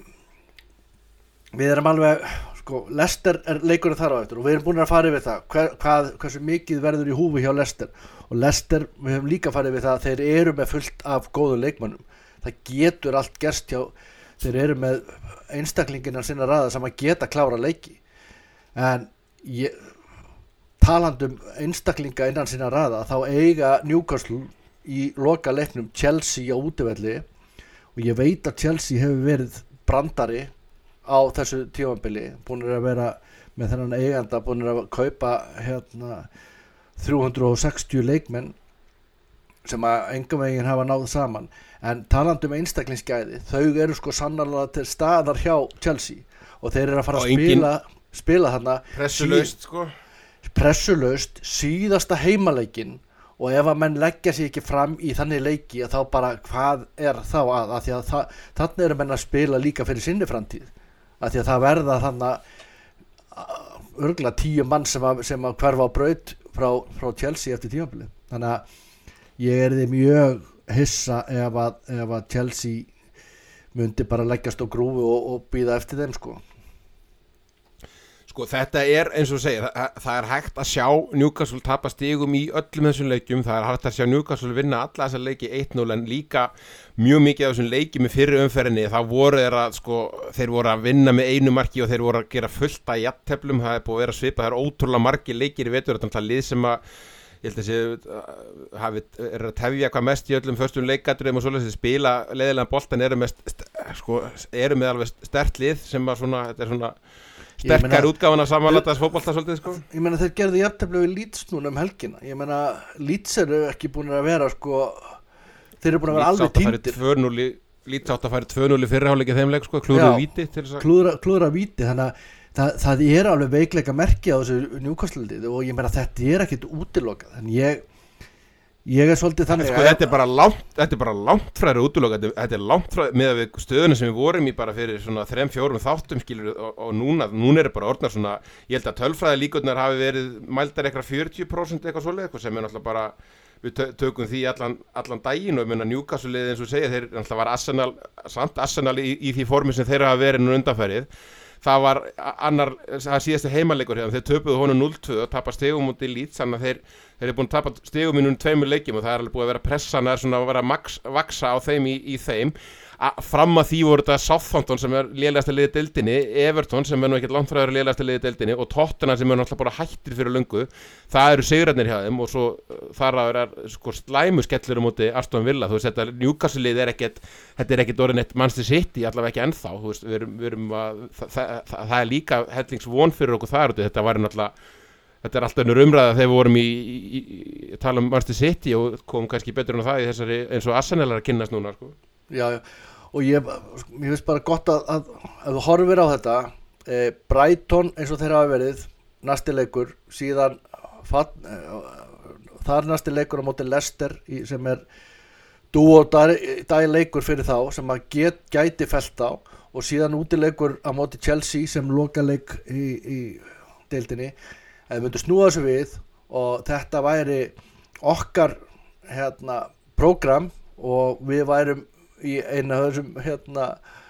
við erum alveg sko, Leicester er leikurinn þar á eftir og við erum búin að fara yfir það hver, hvað, hversu mikið verður í húfi hjá Leicester og Leicester, við höfum líka farið yfir það að þeir eru með fullt af góðum leikmönnum, það getur allt gerst hjá, þeir eru með einstaklingina sinna raða sem að geta klára leiki en ég, talandum einstaklinga innan sinna raða þá eiga Newcastle í loka leiknum Chelsea á útivelli og ég veit að Chelsea hefur verið brandari á þessu tímabili, búin að vera með þennan eiganda, búin að kaupa hérna þrjú hundruð sextíu leikmenn sem að engan veginn hafa náð saman en talandum einstaklingsgæði, þau eru sko sannarlega til staðar hjá Chelsea og þeir eru að fara
og
að spila spila þarna
pressulaust sko
pressulaust síðasta heimaleikinn og ef að menn leggja sig ekki fram í þannig leiki að þá bara hvað er þá að, að því að það, þannig eru menn að spila líka fyrir sinni framtíð að því að það verða þannig örgulega tíu mann sem að, sem að hverfa á braut frá, frá Chelsea eftir tímabili þannig að ég er því mjög hissa ef að, ef að Chelsea myndi bara leggjast á grúfu og, og býða eftir þeim sko
Sko þetta er eins og segir, það, það er hægt að sjá Newcastle tapa stigum í öllum þessum leikjum, það er hægt að sjá Newcastle vinna alla þessar leiki eitt núll en líka mjög mikið af þessum leikjum í fyrri umferðinni, það voru þeir að sko, þeir voru að vinna með einu marki og þeir voru að gera fullt að jafnteflum, það er búið að vera svipað, það er ótrúlega margir leikir í vetur, þetta er lið sem að ég held að þessi hafi, er að tefja hvað mest í öllum föstum leikadröðum og svoleiðis spila leiðilega boltan eru með, sko, eru með alveg sterkt lið sem að svona, þetta er svona sterkar útgáfan af samanlætaðs fótbolta svolítið sko.
Ég meina þeir gerðu jafntefli við Leeds núna um helgina. Ég meina Leeds eru ekki búin að vera sko þeir eru búin að vera alveg týndir.
Leeds átt að færa tvö núll í fyrri hálfleik í þeim leik sko, klúðra víti til þess að
klúðra, klúðra víti, þannig að það, það er alveg veikleika merki á þessu Newcastle-lið og ég meina þetta er ekkit útilokað. Þannig ég Ég er svolítið þannig
sko, þetta er bara langt, þetta er bara langt frá þér útiloka, þetta, þetta er langt frá með við stöðuna sem við vorum í bara fyrir svona þrem, fjórum þáttum skilur og, og núna, núna er bara orðnar svona, ég held að tölfræði líkurnar hafi verið mældar eitthvað fjörutíu prósent eitthvað svoleið, eitthvað sem er náttúrulega bara, við tökum því allan, allan daginn og ég meina Newcastle eins og segja, þeir náttúrulega var Arsenal, samt Arsenal í, í því formi sem þeir hafa verið nú undanfærið. Það var annar, það síðasti heimaleikur hérna, þeir töpuðu honum núll tvö og tapa stegum út í Leeds, þannig að þeir, þeir eru búin að tapa stegum í núna tveimur leikjum og það er alveg búið að vera pressan að svona að vera max, vaksa á þeim í, í þeim. A, fram að því voru þetta Southampton sem er lélegasta liðið deildinni, Everton sem er nú ekkert langt frá þér lélegasta liðið deildinni og Tottenham sem er náttúrulega bara hættir fyrir löngu. Það eru sigrarnir hjá þeim og svo þar að vera sko slæmu skellur á móti Aston Villa, þú veist þetta Newcastle liðið er ekkert, þetta er ekkert orðin eitt Manchester City, allavega ekki ennþá, þú veist við erum, við erum að, það, það, það, það er líka hellingsvon fyrir okkur þar út, þetta var náttúrulega, þetta er alltaf önnur umræða þegar við vorum í, í, í tala um Manchester City og kom kannski betur en það í þessari eins og Arsenal er að kynnast núna sko.
Já, já. Og ég, ég finnst bara gott að, að, að þú horfir á þetta e, Brighton eins og þeir hafa verið næsti leikur, síðan fatt, e, þar næsti leikur á móti Leicester í, sem er dú og dag leikur fyrir þá sem að get, gæti fellt á og síðan útileikur á móti Chelsea sem lokaleik í, í deildinni, eða myndu snúa þessu við og þetta væri okkar hérna prógram og við værum í eina af þessum hérna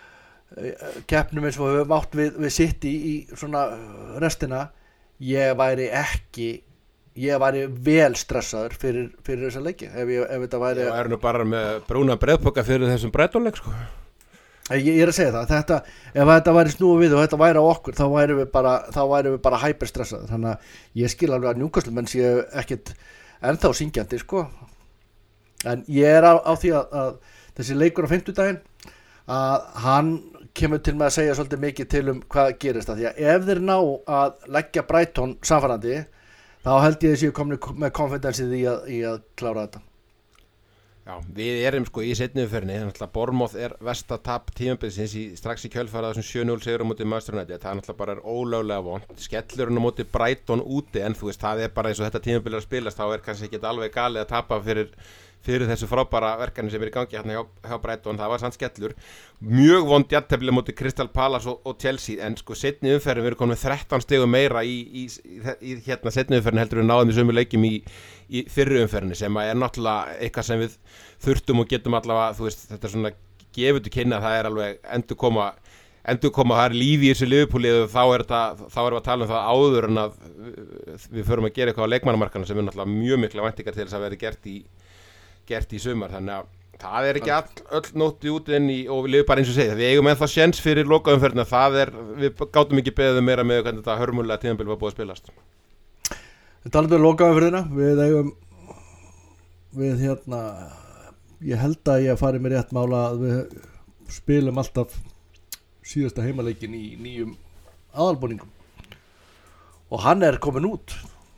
keppnum eins og við höfum átt við, við City í svona restina, ég væri ekki ég væri vel stressaður fyrir, fyrir þessa leiki ef, ég, ef þetta væri
ég væri nú bara með brúna breiðpoka fyrir þessum Brighton-leik sko.
ég, ég er að segja það, þetta, ef þetta væri snúið við og þetta væri á okkur þá væri við bara, þá væri við bara hyperstressaður, þannig að ég skil alveg að Newcastle menn sé ekkit ennþá syngjandi sko, en ég er á, á því að, að þessi leikur á fimmtudaginn að hann kemur til með að segja svolítið mikið til um hvað gerist það, því að ef þeir ná að leggja Brighton samfærandi þá held ég að séu komni með confidence í að, í að klára þetta.
Já, við erum sko í seinni umferðinni, þannig að Bournemouth er versta tap tímabilsins í strax í kjölfarið þessum sjö núll sigur á móti Manchester United, það er náttúrulega bara er ólöglega vont, skellurinn á móti Brighton úti en þú veist það er bara eins og þetta tímabil er að spilast þá er kannski ekki alveg galið að tapa fyrir fyrir þessu frábæra verkefni sem er í gangi hérna hjá, hjá Brighton, það var sann skellur mjög vond jafntefli móti Crystal Palace og, og Chelsea, en sko seinni umferðin við erum komin með þrettán stigum meira í, í, í, í hérna seinni umferðin heldur við náðum í sömu leikjum í, í fyrri umferðinni sem er náttúrulega eitthvað sem við þurftum og getum allavega, þú veist, þetta er svona gefur til kynna, það er alveg endur koma endur koma, það er líf í þessu Liverpoolið og þá er þetta, þá erum við að tala um það áður en að við förum að gera eitthvað á leikmannamarkanum sem er náttúrulega mjög mikla væntingar til þess að vera gert í gert í sumar, þannig að það er ekki all, öll nótti út inn í og við lifum bara eins og segja, við eigum ennþá sjens fyrir lokaumferðina, það er, við gátum ekki beðið meira með hvernig þetta hörmulega tímabil var búið að spilast.
Við talum um lokaumferðina, við eigum við hérna ég held að ég fari með rétt mála að við spilum alltaf síðasta heimaleikin í nýjum aðalbúningum og hann er komin út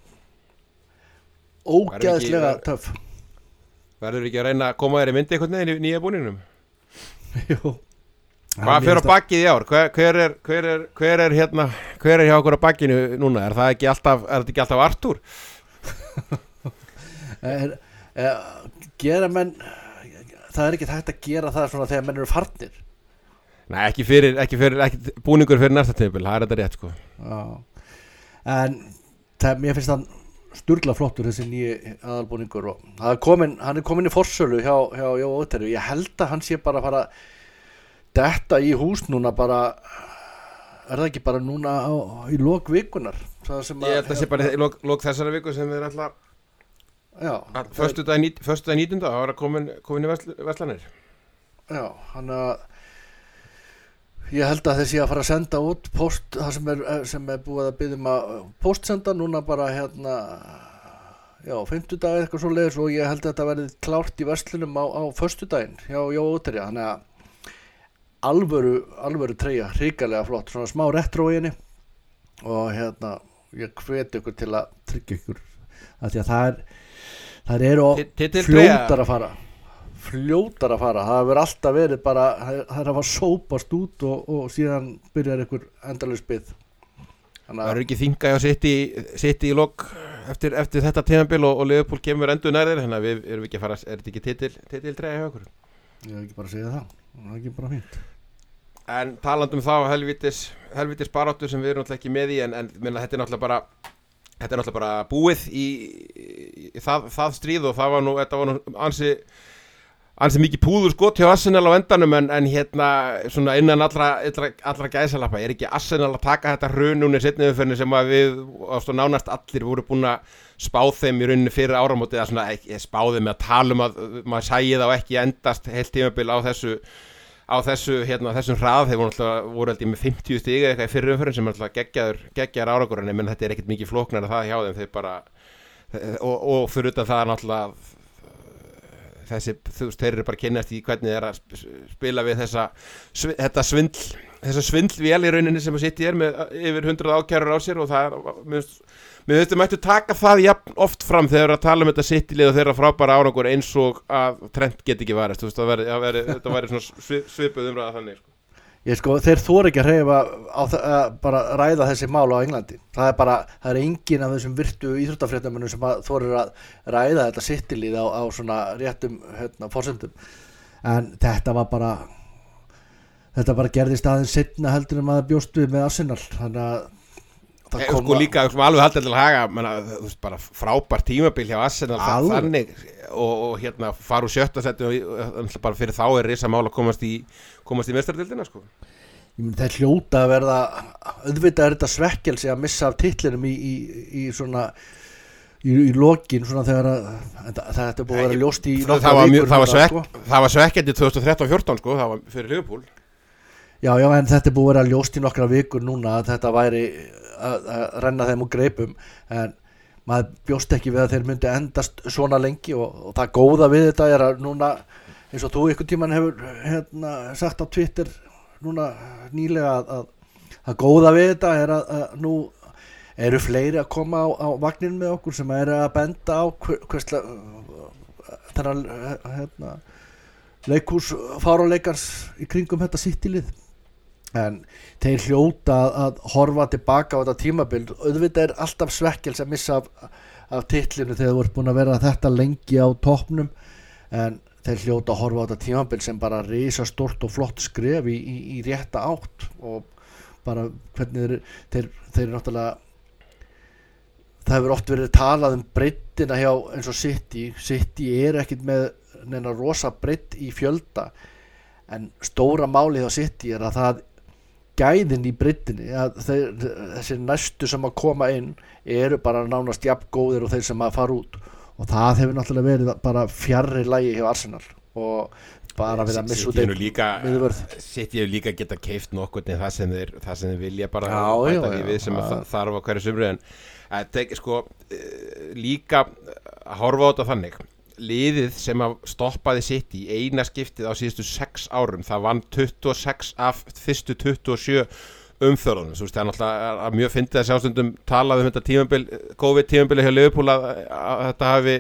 ógeðslega töff.
Verður ekki að reyna að koma þér í myndi einhvern veginn í nýja búningnum?
Jú.
Hvað fer á bakkið í ár? Hver, hver, er, hver, er, hver er hérna hver er hjá okkur á bakkinu núna? Er það ekki alltaf, er þetta ekki alltaf Artúr?
er, er, gera menn það er ekki hægt að gera það svona þegar menn eru farnir.
Nei, ekki fyrir, ekki fyrir ekki búningur fyrir næsta tímabil, það er þetta rétt sko.
Já. En það, mér finnst hann sturla flottur þessi nýji aðalbúningur og það er komin, hann er komin í forsölu hjá, hjá Jó Óteri. Ég held að hann sé bara að fara detta í hús núna bara, er það ekki bara núna á, í lok vikunar? Það sem
Ég held að það sé bara í lok, lok þessari viku sem við erum alltaf
Já.
Föstudaginn nítjánda það var að komin, komin í versl, verslanir.
Já, hann að ég held að þessi að fara að senda út post, það sem er, sem er búið að biðja um að postsenda núna bara hérna já, fimmtudag eitthvað svo leiðis og ég held að þetta verði klárt í verslunum á, á föstudaginn hjá Jó Óteri, þannig að alvöru, alvöru treyja, hrikalega flott, svona smá retro í henni og hérna ég hveti ykkur til að tryggja ykkur að því að það er það eru fljótar að fara fljótar að fara, það hefur alltaf verið bara, það er að fara sópast út og, og síðan byrjar ykkur endalaus bið. Það
er ekki þinga hjá City, City í lok eftir, eftir þetta tímabil og, og Liverpool kemur endur nærðir, þannig að við erum ekki að fara, er þetta ekki titil, titil treyja hjá okkur?
Ég hef ekki bara að segja það, það er ekki bara fínt.
En talandum þá helvitis, helvitis baráttu sem við erum náttúrulega ekki með í, en, en minna, þetta er náttúrulega bara, þetta er náttúrulega bara búið í, í, í það, það stríð og það var nú, þetta var nú ansi Ansi mikið púður skot hjá Arsenal á endanum en, en hérna svona innan allra, allra, allra gæsalappa er ekki Arsenal að taka þetta hrun núna í seinni umferðinni sem að við ástu nánast allir voru búin að spá þeim í rauninni fyrir áramótið að svona ekki spá þeim með að tala um að maður sæi þá ekki endast heilt tímabil á þessu á þessu hérna þessum hrað þeir voru alltaf voru alltaf með fimmtíu stig eitthvað í fyrri umferðin sem er alltaf geggjaður geggjaður árangur en menn þetta er ekkert mikið flóknara það hjá þeim þeir bara og, og fyrir utan það er náttúrulega þessi, þú veist, þeir eru bara að kynnast í hvernig þeir eru að spila við þessa þetta svindl, þessa svindlvél í rauninni sem að City er með yfir hundrað ákærur á sér og það er, mér finnst að mættu taka það jafn oft fram þegar þeir eru að tala um þetta City-lið og þeirra frábæra árangur eins og að Trent get ekki varist, þú veist, það veri, það veri, þetta væri svona svipuð umræða þannig, sko.
Ég sko, þeir þora ekki að hreyfa á það, að bara ræða þessi mál á Englandi. Það er bara, það er engin af þessum virtu íþróttafréttamönnum sem að þorir að ræða þetta City-lið á, á svona réttum hérna, forsendum. En þetta var bara, þetta bara gerðist aðeins seinna heldur en maður bjóst við með Arsenal. Þannig að það kom
sko líka, sko alveg haldið til að haga, menna, þú veist, bara frábær tímabil hjá Arsenal þannig og, og hérna fara úr sjötta seti og bara fyrir þá er risa mál að komast í komast í meistaradeildina, sko.
Ég myndi það hljóta að verða auðvitað er þetta svekkelsi að missa af titlinum í, í, í svona í, í lokin svona þegar að það ætti búið að vera ljóst í
það var, mjög, það var, svek, sko. það var svekkjandi tvö þúsund og þrettán fjórtán sko, það var fyrir Liverpool.
Já, já, en þetta er búið að vera ljóst í nokkra vikur núna að þetta væri að, að renna þeim úr greipum en maður bjóst ekki við að þeir myndi endast svona lengi og, og það góða við þetta er að núna eins og þú ykkur tíman hefur hérna, sagt á Twitter núna nýlega að, að, að góða við þetta er að, að nú eru fleiri að koma á, á vagnin með okkur sem eru að benda á hverslega þennan hérna, leikhús fáráleikans í kringum þetta City-lið en þeir hljóta að, að horfa tilbaka á þetta tímabil auðvitað er alltaf svekkels að missa af, af titlinu þegar þú ert búin að vera þetta lengi á toppnum en þeir hljóta að horfa á þetta tímabil sem bara risastórt og flott skref í, í, í rétta átt og bara hvernig þeir, þeir, þeir náttúrulega það hefur oft verið talað um breiddina hjá eins og City City er ekkit með neina rosa breidd í fjölda en stóra málið á City er að það gæðin í breiddinni að þeir, þessir næstu sem að koma inn eru bara nánast jafngóðir og þeir sem að fara út og það hefur náttúrulega verið bara fjarri lagi hjá Arsenal og bara við að missa út einn miðvörð.
City hefur líka geta keift nokkuð en það sem þeir, það sem þeir vilja bara
já,
bæta
já,
því
já,
við sem
já.
þarf á hverju sumri en að tek, sko, líka að horfa á þetta þannig liðið sem að stoppaði City eina skiptið á síðustu sex árum það vann tuttugu og sex af fyrstu tuttugu og sjö umþörðunum, þú veist, það er náttúrulega mjög fyndið að sjálfstundum talað um þetta tímabil, COVID tímabili hjá Liverpool að, að þetta hafi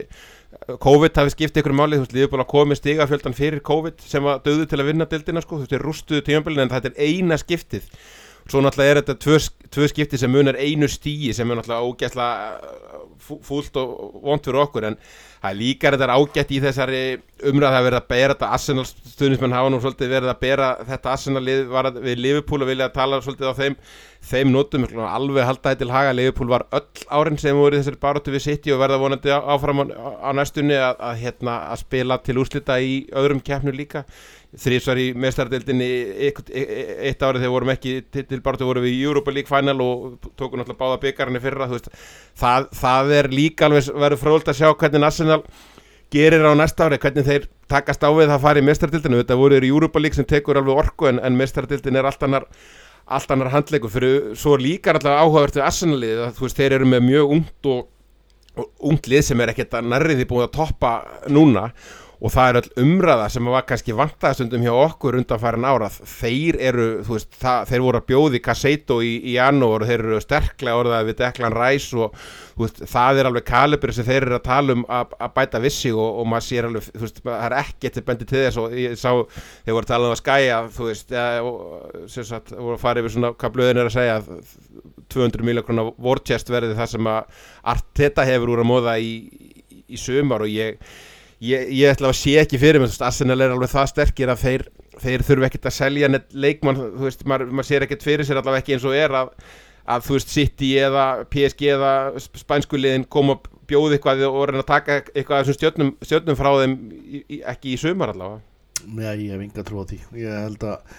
COVID hafi skiptið ykkur máli, þú veist, Liverpool að komið stigafjöldan fyrir COVID sem að döðu til að vinna deildina, sko, þú veist, þeir rústuðu tímabilin en þetta er eina skiptið svo náttúrulega er þetta tvö, tvö skipti sem munar einu stíi sem er náttúrulega ógæslega fúlt og vont fyrir okkur en það er líka þetta ágætt í þessari umræð að verða að bera þetta Arsenal stuðnismenn hafa nú svolítið verið að bera þetta Arsenal lið var að, við Liverpool og vilja að tala svolítið á þeim þeim notum alveg halda þetta til haga Liverpool var öll árin sem voru þessari baráttu við City og verða vonandi áfram á, á næstunni að, að, hérna, að spila til úrslita í öðrum keppnum líka þrísvar í meistaradeildinni eitt, eitt árið þegar vorum ekki til baráttu voru við í Europa League Final og tóku náttúrulega báða bikarnir fyrra þú veist, það, það er líka alveg verður fróðlegt að sjá hvernig Arsenal gerir á næsta ári, hvernig þeir takast á við það fara í meistaradeildinu, þetta voru í Europa League sem tekur alveg orku en, en meistaradeildin er allt annar allt annar handleikur fyrir svo líka alltaf áhugavert við Arsenal-lið að þú veist þeir eru með mjög ungt og, og ungt lið sem er ekkert að nærriði búið að toppa núna og það er öll umræða sem var kannski vantaðstundum hjá okkur undanfærin árað þeir eru, þú veist, það, þeir voru að bjóði Cassetto í, í janúar og þeir eru sterklega orðað við Declan Rice og þú veist, það er alveg kalibri sem þeir eru að tala um að, að bæta vissi og, og maður sér alveg, þú veist, það er ekkert til bendi til þess og ég sá, þeir voru að tala um að skæja, þú veist, ja, og sem sagt, voru að fara yfir svona hvað blöðin er að segja að tvö hundruð milljón króna vorchest verði það sem að Arteta hefur úr að móða í, í, í sumar og ég Ég, ég ætla að sé ekki fyrir mig, þú veist, Arsenal er alveg það sterkir að þeir, þeir þurfi ekkert að selja neitt leikmann, þú veist, maður, maður sér ekkert fyrir sér allavega ekki eins og er að, að þú veist, City eða P S G eða spænskuliðin koma og bjóði eitthvað og reyna að taka eitthvað af þessum stjörnum, stjörnum frá þeim í, í, ekki í sumar allavega.
Já, ég hef enga trú á því, ég held að,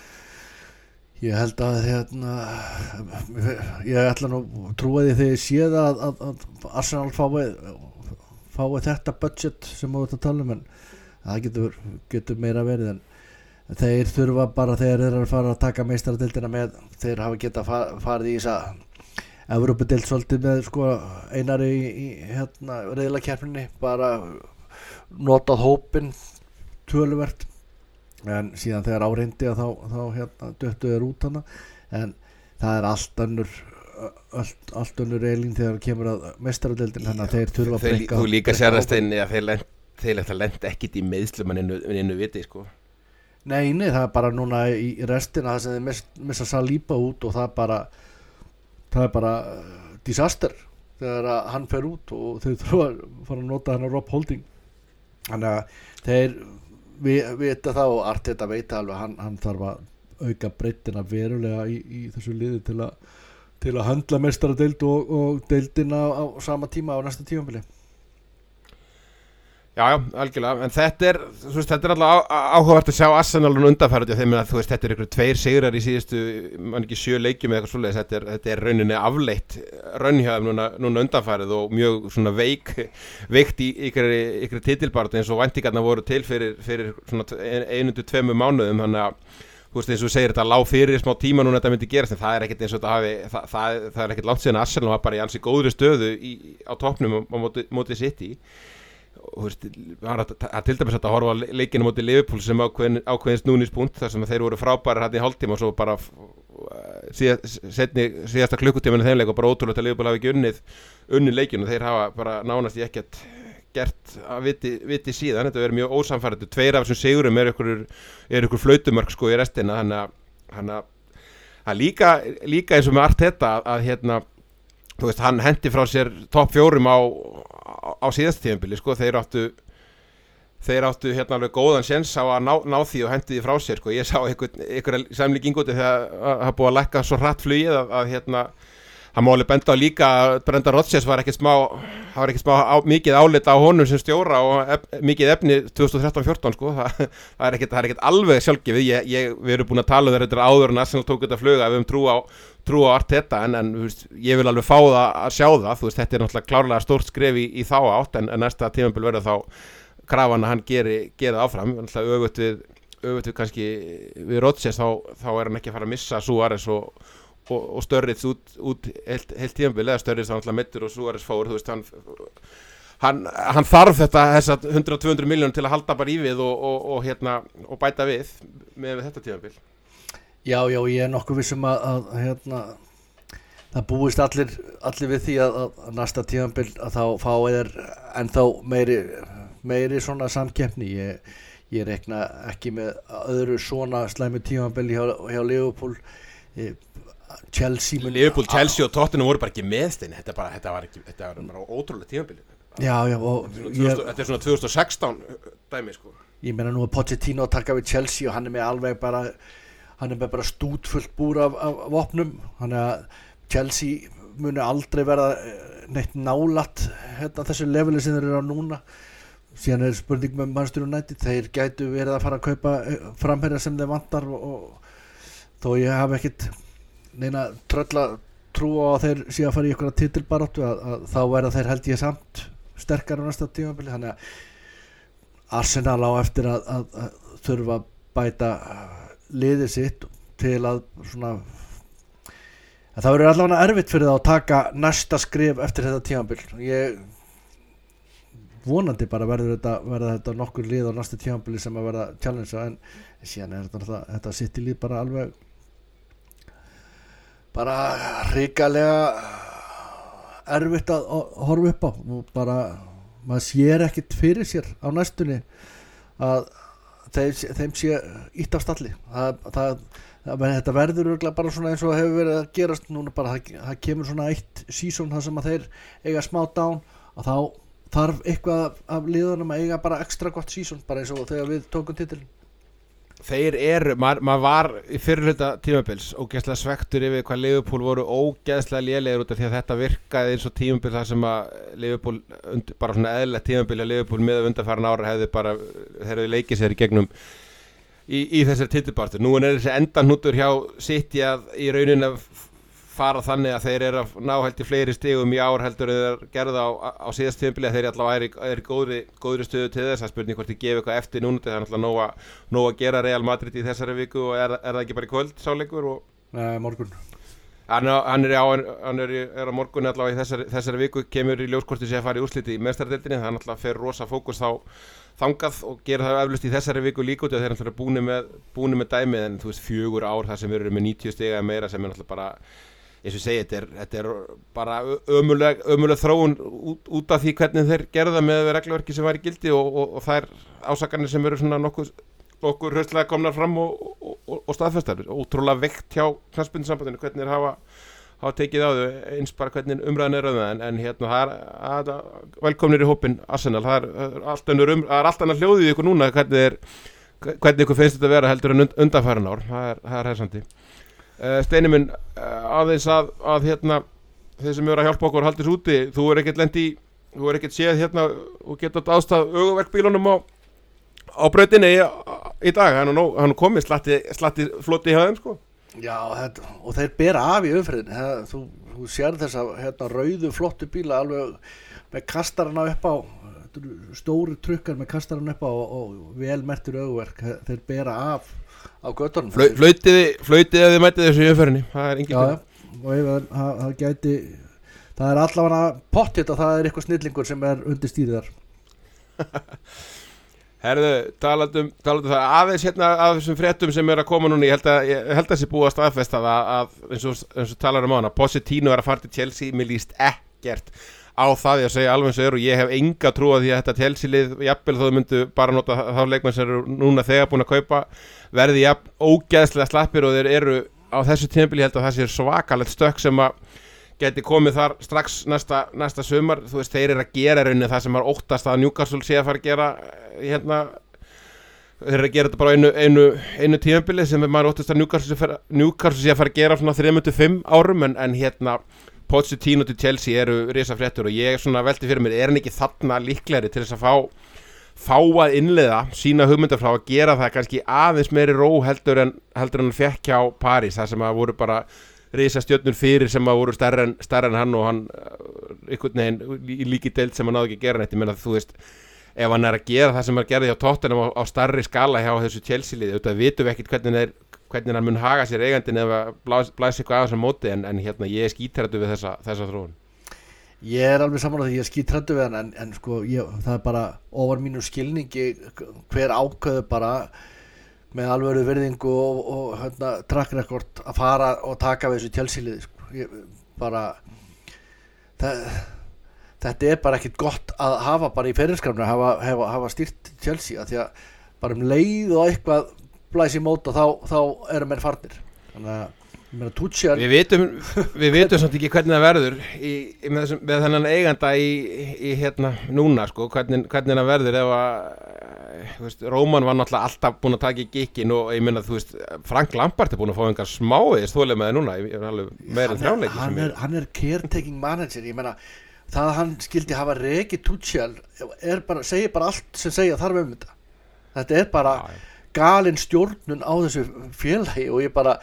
ég held að, hérna, ég ætla nú trúa því þegar ég sé það að, að, að Arsenal fái fái þetta budget sem við þetta tala um en það getur, getur meira verið en þeir þurfa bara þegar þeir eru að fara að taka meistaradeildina með þeir hafa getað farið í þessa Evrópudeild svolítið með sko Einari í, í hérna riðlakeppninni bara notað hópinn töluvert en síðan þegar áreyndi að þá, þá hérna döttu þeir út hana en það er allt önnur allt, allt önnur reilín þegar kemur að meistaradeildin þannig að þeir þurfa að breyka
þú líka sérast einni að þeir lent, þeir lent ekkit í meðslum en innu, innu viti sko
nei, nei, það er bara núna í restina það sem þeir miss, missa Saliba út og það bara það er bara disaster þegar að hann fer út og þeir þurfa að fara að nota hann á Rob Holding þannig að þeir við, vita það og Arteta veit alveg hann, hann þarf að auka breytina verulega í, í þessu liði til að til að handla meistaradeild og, og deildina á, á sama tíma á næsta tímabili.
Já, já, algjörlega, en þetta er, þú veist, þetta er alltaf áhugavert að sjá Arsenal og undanfærið og þeim að þú veist, þetta er ykkur tveir sigrar í síðustu, mann ekki sjö leikjum eða eitthvað svoleiðis, þetta er, þetta er rauninni afleitt raunhjáðum núna, núna undanfærið og mjög svona veik, veikt í ykkur, ykkur titilbaráttu eins og væntingarnar voru til fyrir, fyrir svona einu til tveimur mánuðum, þannig að þú veist eins og segir þetta lá fyrir smá tíma núna þetta myndi gerast en það er ekkert eins og þetta hafi það, það, það er ekkert langt síðan Arsenal var bara í ansi góðri stöðu í, á toppnum á móti, móti City og þú veist það til dæmis að horfa leikinu móti Liverpool sem ákveðin, ákveðins núnispunkt þar sem þeir voru frábærir hérna í hálftíma og svo bara síða, setni, síðasta klukkutímanu þeimleik og bara ótrúlega að Liverpool hafi ekki unnið unnið leikinu þeir hafa bara nánast í ekkert gert að viti, viti síðan, þetta verður mjög ósamfærandi tveir af þessum sigurum er ykkur, er ykkur flautumörk sko í restina þannig að líka, líka eins og með Arteta að, að hérna, þú veist, hann hendi frá sér topp fjórum á, á, á síðast tímabili sko, þeir áttu þeir áttu hérna alveg góðan séns á að ná, ná því og hendi því frá sér sko. Ég sá einhverja samlíking úti þegar það búið að lækka svo hratt flugið að, að hérna það má alveg benda á líka að Brendan Rodgers var ekkert smá, það var ekkert smá á, mikið álit á honum sem stjóra og ef, mikið efni tvö þúsund og þrettán fjórtán sko, það, það er ekkert, það er ekkert alveg sjálfgefið, ég, ég, við erum búin að tala um þetta áður en Arsenal tók þetta fluga, við höfum trú á, trú á Arteta en, en veist, ég vil alveg fá það að sjá það, þú veist, þetta er náttúrulega klárlega stórt skref í, í þá átt en, en næsta tímabil verður þá krafan að hann geri, geri það áfram, náttúrulega öfugt við, öfugt við kannski við Rodgers þá, þá er hann ekki að fara að missa Suárez og og, og Sturridge út, út heilt, heilt tímabil eða Sturridge þá náttúrulega meiddur og Suárez fór, þú veist, hann, hann, hann þarf þetta þessar hundrað til tvö hundruð miljónir til að halda bara í við og, og, og, hérna, og bæta við með þetta tímabil.
Já, já, ég er nokkuð vissum að, að hérna, það búist allir, allir við því að, að næsta tímabil að þá fá eður ennþá meiri, meiri svona samkeppni. Ég, ég rekna ekki með öðru svona slæmi tímabil hjá, hjá Liverpool. Ég, Chelsea
Liverpool, Chelsea og Tottenham voru bara ekki meðsteini þetta, bara, þetta var ekki, þetta var bara ótrúlega tímabili.
Já, já, og
ég, þetta er svona tvö þúsund og sextán dæmi sko.
Ég meina nú að Pochettino að taka við Chelsea og hann er með alveg bara hann er með bara stútfullt búr af, af vopnum, hann er að Chelsea muni aldrei verða neitt nálætt hérna, þessu leveli sem þeir eru á núna. Síðan er spurning með Manchester United, þeir gætu verið að fara að kaupa framherja sem þeir vantar og, og þó ég hafi ekkit neina trölla trú á að þeir sé að fara í ykkur titilbaráttu að, að þá verða þeir held ég samt sterkar á næsta tímabili, þannig að Arsenal á eftir að, að, að þurfa að bæta liðið sitt til að svona að það verður allavega erfitt fyrir það að taka næsta skrif eftir þetta tímabil. Ég vonandi bara verður þetta, verður þetta nokkur lið á næsta tímabili sem að verða challenge en síðan er þetta, þetta sitt í lið bara alveg bara hrikalega erfitt að horfa upp á og bara maður sér ekkert fyrir sér á næstunni að þeim, þeim sé ítt á stalli það, það, það, þetta verður örugglega bara svona eins og hefur verið að gerast núna bara það, það kemur svona eitt season þar sem að þeir eiga smá down og þá þarf eitthvað af liðunum að eiga bara ekstra gott season bara eins og þegar við tókum titilin.
Þeir eru, maður mað var í fyrirhluta tímabils ógeðslega svektur yfir hvað Liverpool voru ógeðslega lélegir út af því að þetta virkaði eins og tímabil þar sem að Liverpool, bara svona eðlilegt tímabil að Liverpool með undanfarin ára hefði bara, þeir hefði leikið sér í gegnum í, í þessari titilbaráttu. Nú er þessi endanútur hjá City að í rauninni að fara þannig að þeir eru að ná held í fleiri stigum í ár heldur en þeir gerðu á, á síðast tímabili að þeir allavega er, er góðri, góðri stöðu til þess að spurning hvort þeir gefa eitthvað eftir núna það er alltaf nóg að, nóg að gera Real Madrid í þessari viku og er, er það ekki bara í kvöld sáleikur og
Nei, morgun
hann, hann, er, á, hann er, er á morgun allavega í þessari, þessari viku kemur í ljóskorti sem að fara í úrsliti í meistaradeildinni það er alltaf fer rosa fókus þá þangað og gera það eflaust í þessari viku líka út þeir er alltaf búin með, búin með dæmið en þú veist fjögur ár þar sem við erum með níutíu stiga meira sem er alltaf bara eins og segi, þetta er, þetta er bara ömuleg, ömuleg þróun út, út af því hvernig þeir gerða með regluverki sem var í gildi og, og, og þær ásakanir sem eru svona nokkuð, nokkuð hraustlega komnar fram og, og, og staðfestar. Ótrúlega veikt hjá knattspyrnusambandinu hvernig þeir hafa, hafa tekið á þau eins bara hvernig umræðan er öðna en, en hérna það er að, velkomnir í hópinn Arsenal, það er allt önnur um, það er allt annað hljóðið ykkur núna hvernig þeir, hvernig ykkur finnst þetta að vera heldur en undanfærin ár, það er, það er hæsandi. Uh, Steini minn uh, aðeins að, að hérna þeir sem eru að hjálpa okkur að halda þessu úti þú er ekkert lent í, þú er ekkert séð hérna og getað aðstað augaverkbílunum á, á brautinni í, í dag, hann er, hann er komið slatti, slatti floti í höfðum sko.
Já, þetta, og þeir bera af í umferðin þú, þú sér þess að hérna, rauðu flottu bíla alveg með kastarana upp á stóri trukkar með kastarana upp á og, og velmertur augaverk, þeir bera af á göttunum.
Flau, flautiði, flautiði að þið mætið þessu í umferðinni, það er engin
Já, og ef það, það gæti, það er allavega pottitt og það er eitthvað snillingur sem er undir stýrið þar.
Herðu, talandum, talandum það aðeins hérna af þessum fréttum sem er að koma núna, ég held að, ég held að þessi búið að staðfesta það að, eins og, eins og talar um á hana, Pochettino er að fara til Chelsea, mér líst ekkert á það ég að segja alveg eins og er og ég hef enga trú að því að þetta Chelsea-lið jafnvel þó þau myndu bara nota þá leikmenn sem eru núna þegar búin að kaupa verði jafn ógeðslega slappir og þeir eru á þessu tímabili, ég held að það sé svakalegt stökk sem að geti komið þar strax næsta, næsta sumar, þú veist, þeir eru að gera rauninni það sem er óttast að Newcastle sé að fara að gera hérna, þeir eru að gera þetta bara einu, einu, einu tímabili sem maður óttast að Newcastle sé, Newcastle sé að fara að gera svona þrjú til fimm árum en, en hérna Pochettino til Chelsea eru risafréttur og ég svona velti fyrir mér, er hann ekki þarna líklegri til þess að fá fá að innleiða sína hugmyndafrá að gera það kannski aðeins meiri ró heldur en heldur en hann fekk hjá París, það sem að voru bara risastjörnur fyrir sem að voru stærri en, stærri en hann og hann einhvern veginn í líki deild sem hann náði ekki að gera neitt, ég meina þú veist ef hann er að gera það sem hann gerði hjá Tottenham á, á stærri skala hjá þessu Chelsea-liði, þetta vitum við ekkert hvernig, er, hvernig hann mun haga sér eigandinn ef að blæs, blæs eitthvað aðeins á móti en, en hérna ég er skítræddur við þessa, þessa þróun.
Ég er alveg saman á því ég er skítræddur við hann en, en sko ég, það er bara ofar mínu skilningi hver ákveður bara með alvöru virðingu og, og hérna, track record að fara og taka við þessu Chelsea-liði sko. Ég, bara það, þetta er bara ekkit gott að hafa bara í ferilskrafnu hafa, hafa, hafa stýrt Chelsea að því að bara um leið og eitthvað blæs í mót og þá, þá eru menn farnir þannig að Tuchel... Við vitum,
við vitum samt ekki hvernig það verður í, í, með, þessum, með þennan eiganda í, í hérna núna sko, hvernig, hvernig það verður ef að þú veist, Róman var náttúrulega alltaf búin að taka í gikkin og ég minna þú veist, Frank Lampard er búin að fá einhver smáiðis þólega með það núna, ég er alveg meira en þrjáleiki
hann, er, hann er caretaking manager, ég meina það að hann skildi hafa reki Tuchel er bara, segir bara allt sem segja þarf um þetta þetta er bara ja, galin stjórnun á þessu félagi og ég bara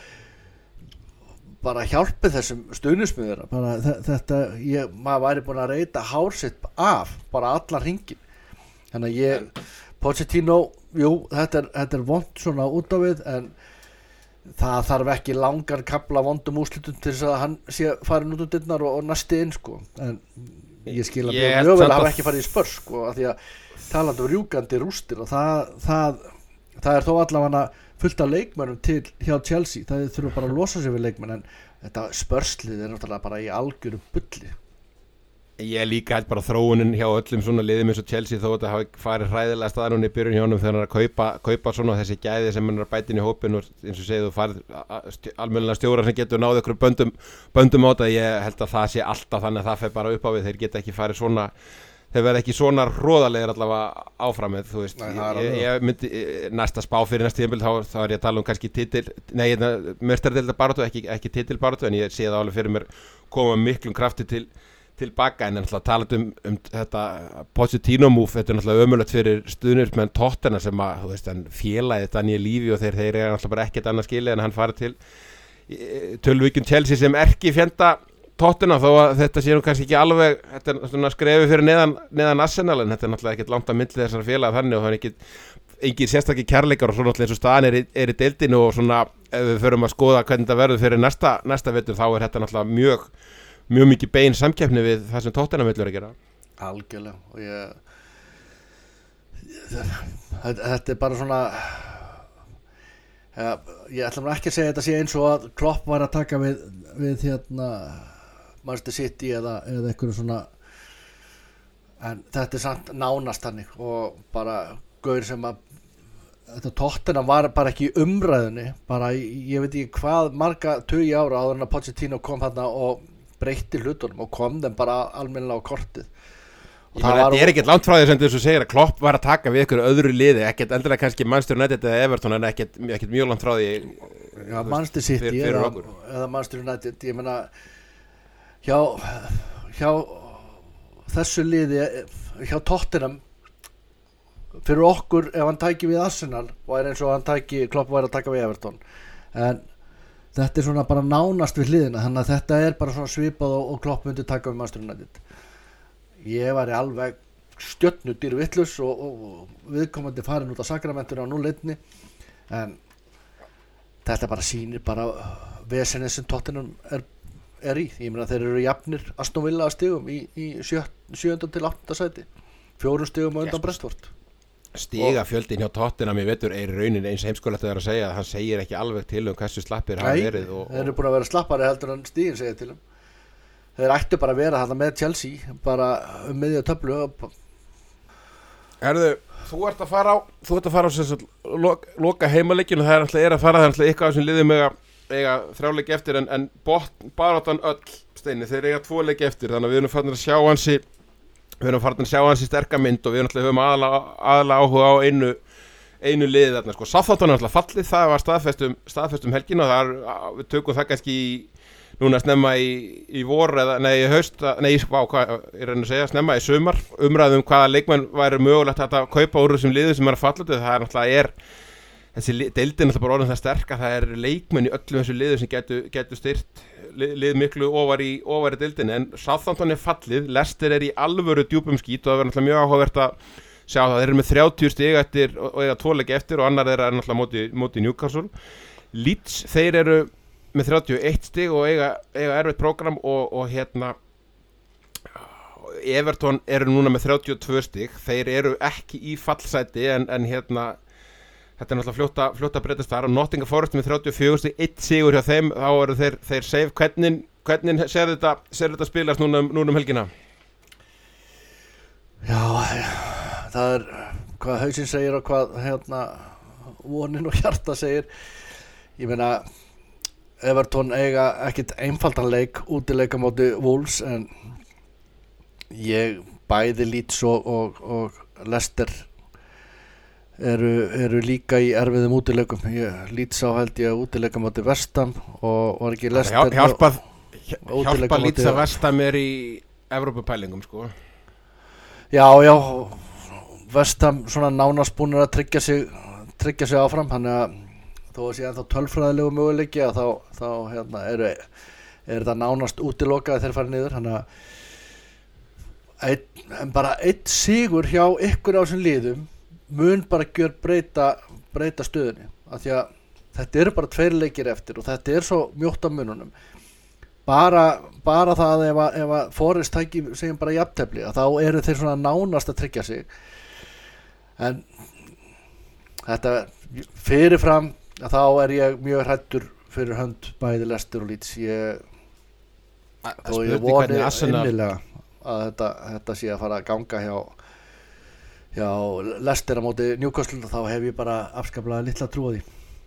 bara hjálpið þessum stuðnismiður bara þetta, ég, maður væri búin að reyta hársitt af bara allar hringin þannig að ég, Pochettino jú, þetta er, þetta er vond svona út á við en það þarf ekki langan kapla vondum úrslitum til þess að hann sé farin út úr dyrnar og, og næsti inn sko en ég skil að
yeah,
mjög vel að hafa ekki farið í Spurs sko af því að talandi um rjúkandi rústir og það, það, það er þó allavega fullt af leikmennum til hjá Chelsea það þurfa bara að losa sig við leikmenn en þetta spörslið er náttúrulega bara í algjöru bulli.
Ég líka held bara þróunin hjá öllum svona liðum eins og Chelsea þó að þetta hafi farið hræðilega staðar núna í byrjun hjá honum þegar hann er að kaupa, kaupa svona þessi gæði sem hann er að bæta inn í hópin og eins og segið þú farið almennilega stjórar sem getur náðu ykkur böndum, böndum á þetta ég held að það sé alltaf þannig að það fer bara upp á við þeir geta ekki farið svona þeir verða ekki svona hróðalegir allavega áfram með, þú veist, nei, ég, ég myndi næsta spá fyrir næsta tímabil, þá, þá er ég að tala um kannski titil, nei, meistaradeildar baráttu, ekki, ekki titilbaráttu, en ég sé það alveg fyrir mér koma miklum krafti til, tilbaka, en náttúrulega talað um, um þetta Pochettino move, þetta er náttúrulega ömurlegt fyrir stuðningsmenn Tottenham sem að, þú veist, hann félagið Daniel Levy og þeir, þeir er náttúrulega bara ekkert annað skilið en hann farið til tölvíkjum Chelsea sem erki fjenda Tottenham þó að þetta sé nú kannski ekki alveg þetta er svona skrefi fyrir neðan, neðan Arsenal en þetta er náttúrulega ekkert langt að milli þessar félag þannig og það er ekkert engin sérstakki kærleikar og svo náttúrulega eins og staðan er, er í deildinu og svona ef við förum að skoða hvernig þetta verður fyrir næsta, næsta vetur þá er þetta náttúrulega mjög mjög mikið bein samkeppni við það sem Tottenham vill vera að gera.
Algjörlega og ég þetta, þetta er bara svona ja, ég ætla mér ekki að segja þetta sé eins og að Klopp var að taka við, við hérna Manchester City eða, eða eitthvað svona en þetta er samt nánast hannig og bara gaur sem að þetta Tottenham var bara ekki í umræðunni bara ég veit ekki hvað marga tugi ára áður en að Pochettino kom þarna og breytti hlutunum og kom þeim bara almennilega á kortið og
ég meina þetta er ekkert langt frá því sem þú segir að Klopp var að taka við ykkur öðru liði ekkert endilega kannski Manchester United eða Everton en ekkert, ekkert mjög langt frá því
ja, Manchester City fyrir, fyrir eða, eða Manchester United ég meina hjá, hjá þessu liði hjá Tottenham fyrir okkur ef hann tæki við Arsenal og er eins og hann tæki Klopp var að taka við Everton en þetta er svona bara nánast við hliðina þannig að þetta er bara svona svipað og, og Klopp myndi taka við Manchester United ég var í alveg stjörnu dýr vitlaus og, og, og viðkomandi farin út af sakramentinu á núleitni en þetta bara sýnir bara vesenið sem Tottenham er er í, ég meina þeir eru jafnir Aston Villa að stigum í, í sjöunda til áttunda sæti fjórum stigum á undan Brentford
stiga fjöldin hjá Tottenham í vetur er raunin eins heimskulegt að vera að segja að hann segir ekki alveg til um hversu slappir hafa verið og, og... þeir eru
búin að vera slappari heldur en stigin segir til um þeir ættu bara að vera þarna með Chelsea bara um miðja töflu
Herðu, þú ert að fara á þú ert að fara á þess að loka heimaleikinu það er alltaf er að fara það er alltaf eitthvað sem liðið með að eiga þrjá leiki eftir en, en botn, baráttan öll Steini, þeir eiga tvo leiki eftir þannig að við erum farin að sjá hansi við erum farin að sjá hansi sterka mynd og við erum höfum aðalega aðala áhuga á einu einu liði þarna sko. Southampton er alltaf fallið, það var staðfestum, staðfestum helgin og það er, við tökum það kannski í, núna snemma í, í vor eða, nei, í haust, nei, vá, hvað ég reyna að segja, snemma í sumar, umræðum hvaða leikmenn væri mögulegt að kaupa úr þessum liðum sem er að falla út, það er náttúrulega er, þessi deildin er náttúrulega bara orðin það sterk að það er leikmenn í öllum þessu liðum sem getur getu styrt lið, lið miklu ofar í, ofar í deildin, en Southampton er fallið, Leicester er í alvöru djúpum skít og það verður náttúrulega mjög áhugavert að sjá það, þeir eru með þrjátíu stig eftir og eiga tvo leiki eftir og annar þeirra er náttúrulega móti, móti Newcastle. Leeds, þeir eru með þrjátíu og eitt stig og eiga, eiga erfitt prógram og, og hérna Everton eru núna með þrjátíu og tvö stig, þeir eru ekki í fallsæti en, en hérna þetta er náttúrulega fljóta, fljóta breytast þar og Nottingham Forest með þrjátíu og fjögur stig, eitt sigur hjá þeim, þá eru þeir, þeir safe, hvernig, hvernig ser þetta, ser þetta spilast núna, núna um helgina?
Já, það er hvað hausinn segir og hvað hérna vonin og hjarta segir. Ég meina Everton eiga ekkit einfaldan leik útileik á móti Wolves en ég bæði Leeds og, og, og Leicester eru, eru líka í erfiðum útileikum. Ég Leeds á held ég útileik á móti West Ham og var ekki Leicester
Hjálpað hjálpa Leeds að West Ham er í Evrópupælingum sko.
Já, já, West Ham svona nánast búnir að tryggja sig, tryggja sig áfram, þannig að þó að sé ennþá tölfræðilegu möguleiki að þá, þá hérna, eru, er það nánast útilokað þeir fara niður, þannig að ein, en bara einn sigur hjá ykkur á þessum liðum mun bara gjör breyta, breyta stöðunni, af því að þetta eru bara tveir leikir eftir og þetta er svo mjótt á mununum. Bara, bara það ef að, ef að Forrest tæki segjum bara jafntefli að þá eru þeir svona nánast að tryggja sig en þetta fyrirfram að þá er ég mjög hræddur fyrir hönd bæði Leicester og Leeds ég, og ég voni innilega að þetta, þetta sé að fara að ganga hjá hjá Leicester á móti Newcastle og þá hef ég bara afskaplega litla trú á því.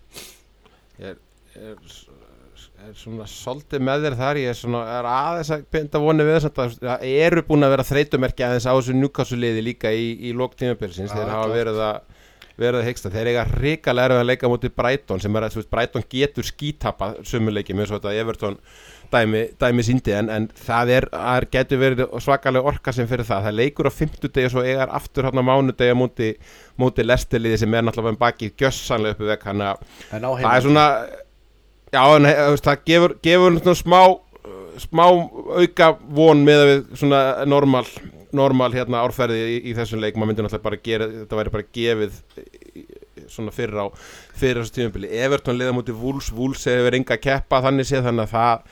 Ég er, er er svona svolítið með þér þar ég er, svona, er aðeins að binda voni við þess að það eru búin að vera þreytumerki aðeins á þessu Newcastle liði líka í, í lok tímabilsins, þeir hafa verið að verið að hyggsta, þeir eiga hrikalega erfið að leika móti Brighton sem er að Brighton getur skítapa sumuleiki með svo þetta Everton dæmi, dæmi síndi en, en það er, er getur verið svakalega orka sem fyrir það, það leikur á fimmtudegi og svo eigar aftur hérna mánudegi móti, móti Leicester liði sem er náttúrulega bakið gjössanlega uppi vekk, þannig að það er svona já, en það gefur, gefur svona smá, smá auka von með að við svona normal, normal hérna árferði í, í þessum leik, maður myndi náttúrulega bara gera, þetta væri bara gefið svona fyrir á, fyrir þessu tímabili. Everton liða mútið Wolves, Wolves hefur enga keppa þannig séð, þannig að það,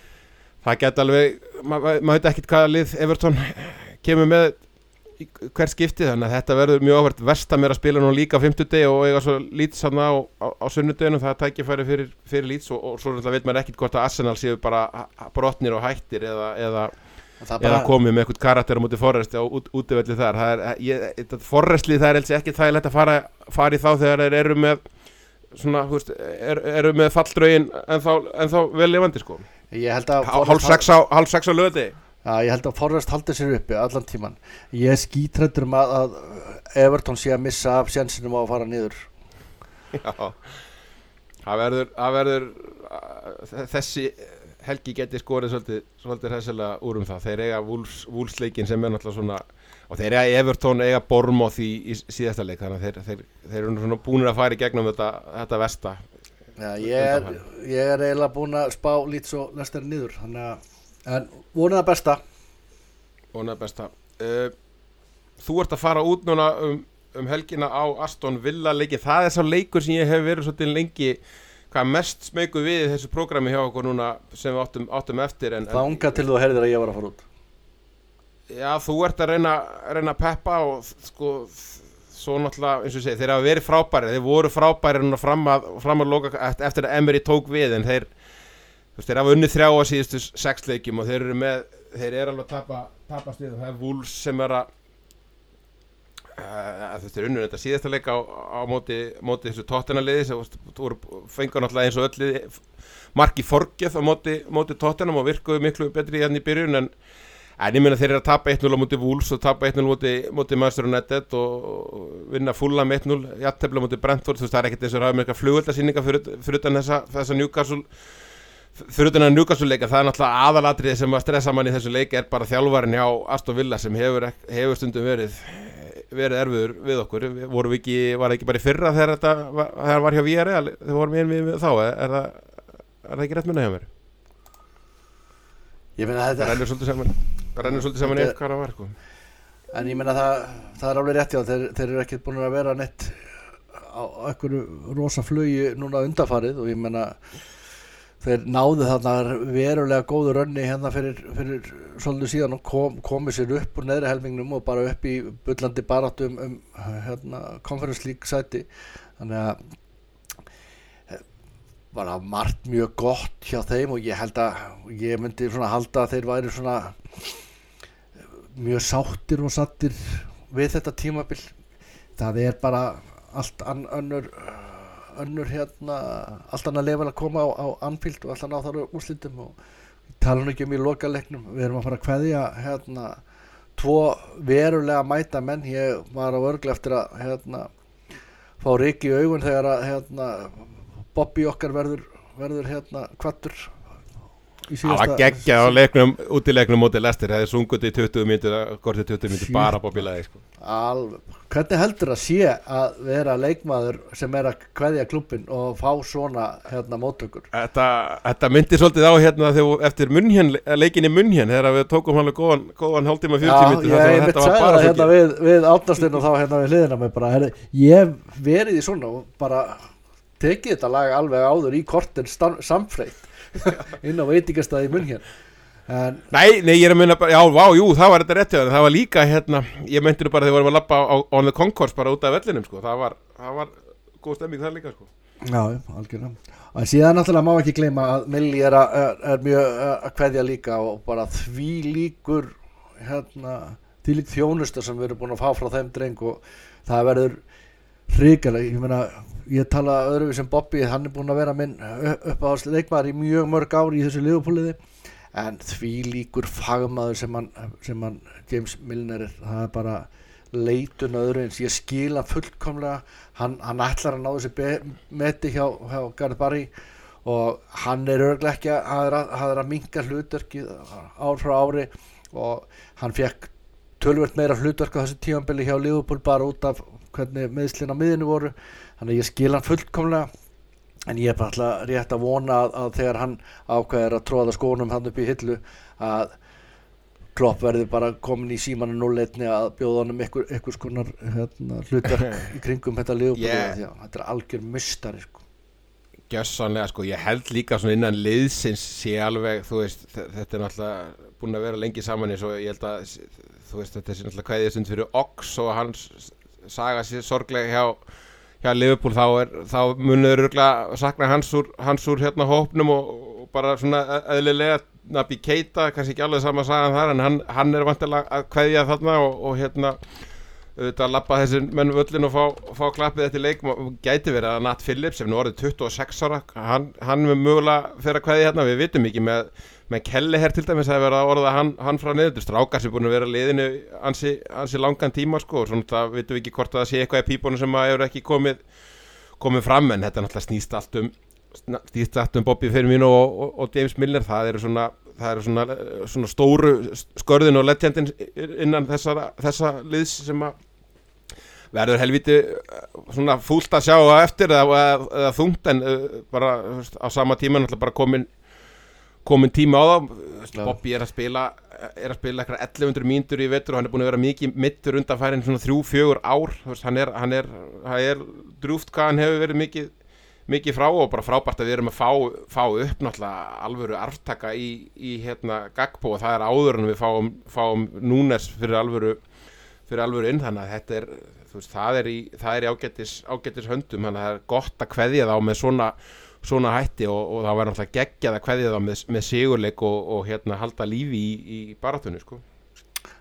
það geta alveg, maður ma veit ekkert hvaða lið Everton kemur með hver skipti, þannig að þetta verður mjög áhvert. West Ham er að spila nú líka á fimmtudegi og eiga svo Leeds þarna á, á, á sunnudeginum, það er tækifæri fyrir, fyrir Leeds og, og svo veit maður ekkert hvort að Arsenal séu bara brotnir og hættir eða, eða, eða komið með eitthvað karakter á móti Forrest á út, útivelli þar. Það er, ég, Forrestlið það er helst ekki þægilegt að fara, fara í þá þegar þeir eru með svona, þú veist, er, eru með falldraugin en þá, en þá vel lifandi sko.
Ég held að
hálf sex á, hálf sex á lögði.
Já, ég held að Forrest haldi sér uppi allan tíman. Ég er skítræddur um að, að Everton sé að missa af sjensinum á að fara niður.
Já, það verður, það verður þessi helgi geti skorið svolítið, svolítið hessilega úr um það. Þeir eiga Wolves, Wolves leikin sem er náttúrulega svona, og þeir eiga Everton, eiga Bournemouth í, í síðasta leik, þannig að þeir, þeir, þeir eru svona búnir að fara í gegnum þetta, þetta versta.
Já, ég er, ég er eiginlega búin að spá Leeds og Leicester niður, þannig að en vonið það besta
vonið það besta uh, þú ert að fara út núna um, um helgina á Aston Villa leiki, það er sá leikur sem ég hef verið svolítið lengi hvað mest smeyku við þessu prógrami hjá okkur núna sem við áttum, áttum eftir en,
þanga til þú heyrðir að ég var að fara út.
Já, þú ert að reyna, reyna að peppa og sko svo náttúrulega, eins og ég segi, þeir hafa verið frábæri þeir voru frábæri núna fram að, fram að loka eftir að Emery tók við en þeir þeir hafa unnið þrjá á síðustu sex leikjum og þeir eru með, þeir eru alveg að tapa, tapa stíðum, það er Wolves sem er að að þetta er unnur þetta síðasta leik á, á móti, móti þessu Tottenham-liði sem voru fengur náttúrulega eins og öll liði marki forgjöf á móti, móti Tottenham og virkuðu miklu betri hérna í byrjun en, en ég meina þeir eru að tapa eitt núll á móti Wolves og tapa eitt núll móti, móti Manchester United og vinna Fulham eitt núll, jafntefli á móti Brentford, þú veist það er ekkert eins og hafa með eitthvað flugveldasýninga fyrir, fyrir utan þessa, þessa Newcastle fyrir utan að Newcastle leika, það er náttúrulega aðalatriði sem að stressa mann í þessu leik er bara þjálfarinn hjá Aston Villa sem hefur, hefur stundum verið verið erfiður við okkur, voru við ekki var það ekki bara í fyrra þegar þetta var, þegar var hjá Villarreal, þegar vorum við við þá er það, er það ekki rétt munna hjá mér?
Ég meina þetta
það rennur svolítið saman það rennur svolítið saman eitt hvað það var sko.
En ég meina það, það er alveg rétt já, þeir, þeir eru ekkert búin að vera neitt á einhverju rosa flugi núna undanfarið og ég meina þeir náðu þarna verulega góðu rönni hérna fyrir, fyrir svolítið síðan og kom, komið sér upp úr neðri helmingnum og bara upp í bullandi baráttu um, um hérna, Conference League sæti þannig að bara margt mjög gott hjá þeim og ég held að ég myndi svona halda að þeir væri svona mjög sáttir og sattir við þetta tímabil það er bara allt an, önnur önnur hérna allt annað level að koma á, á Anfield og allt annað á þar úrslitum og tala nú ekki um í lokaleiknum við erum að fara að kveðja hérna tvo verulega mæta menn ég var á örgla eftir að hérna fá ryk í augun þegar að hérna Bobby okkar verður verður hérna kvattur í síðasta
það var geggjað á leiknum útileiknum móti Leicester það er sungut í tuttugu mínútur kortið tuttugu mínútur bara Bobby lagi sko.
Alveg, hvernig heldur að sé að vera leikmaður sem er að kveðja klubbin og fá svona hérna móttökur
þetta, þetta myndi svolítið á hérna þegar eftir München, leikinni München þegar við tókum hann góðan, góðan hálftíma fjörutíu mínútur
já, ég mitt sagði það hérna við, við Árnastinn og þá hérna við hliðina með bara herri, ég verið í svona og bara tekið þetta lag alveg áður í kortin samfreytt inn á veitingastað í München en
Nei, nei, ég er að minna bara, já, vá, jú, það var þetta rétt hjá það, það var líka hérna, ég meinti nú bara þegar við vorum að labba á, á the Concourse bara út af vellinum, sko, það var, það var góð stemming það líka, sko.
Já, algjörlega. Og síðan náttúrulega má ekki gleyma að Milli er, að, er, er mjög að kveðja líka og bara því líkur, hérna, því lík þjónusta sem við erum búin að fá frá þeim dreng og það verður hrikalega, ég meina, ég tala öðru sem Bobby, hann er búin að vera minn uppáhalds leikmaður í mjög mörg ári í þessu Liverpool-liði en því líkur fagmaður sem hann, sem hann James Milner er, það er bara leitun öðru eins, ég skil hann fullkomlega, hann, hann ætlar að ná þessi be, meti hjá, hjá Gareth Barry og hann er örugglega ekki að, að, að, að minka hlutverkið ár frá ári og hann fekk tölvert meira hlutverk á þessu tímabili hjá Liverpool bara út af hvernig meiðslin á miðinu voru, þannig að ég skil hann fullkomlega en ég er bara alltaf rétt að vona að, að þegar hann ákveður að tróða skónum hann upp í hillu að Klopp verður bara komin í símanu núll-einni að bjóða honum ykkur, ykkur skonar hérna, hlutverk í kringum þetta Liverpool yeah. því að þetta er algjör mustari sko.
Gjössanlega sko, ég held líka svona innan liðsins sé alveg, þú veist, þetta er náttúrulega búin að vera lengi saman eins og ég held að, þú veist, þetta er náttúrulega kveðið stund fyrir Ox og hans saga sér sorglega hjá hjá Liverpool þá er þá munur örugglega sakna hans úr hans úr hérna hópnum og, og bara svona eðlilega Naby Keita, kannski ekki alveg sama sagan þar en hann hann er vantilega að kveðja þarna og, og hérna auðvitað labba þessi menn völlin og fá fá klappið eftir leik gæti verið að Nat Phillips sem nú orðið tuttugu og sex ára hann hann með mögulega fer að kveðja hérna við vitum ekki með með Kelleher til dæmis að vera að orða hann hann frá niður strákar sem búin að vera liðinu ansi ansi langan tíma sko og svona það vitum við ekki hvort það sé eitthvað í pípunum sem að hefur ekki komið komið fram en þetta náttúrulega snýst allt um snýst allt um Bobby Firmino og, og, og James Milner það eru svona það eru svona svona stóru skörðin og legendin innan þessa þessa liðs sem að verður helviti svona fúlt að sjá það eftir eða, eða þungt en uh, bara á sama tíma náttúrulega bara komin komin tíma á það Bobby er að spila er að spila eitthvað ellefu hundruð mínútur í vetur og hann er búin að vera mikið middur undanfærin svona þrjú fjögur ár veist, hann er hann er hann er drúft hvað hann hefur verið mikið mikið frá og bara frábært að við erum að fá fá upp náttúrulega alvöru arftaka í í hérna Gakpo og það er áður en við fáum fáum Núnes fyrir alvöru fyrir alvöru inn þannig að þetta er þú veist það er í það er í ágætis ágætis höndum þannig að það er gott að kveðja þá með svona svona hætti og, og það var náttúrulega geggjað að kveðja þá með, með sigurleik og, og hérna halda lífi í, í baráttunni sko.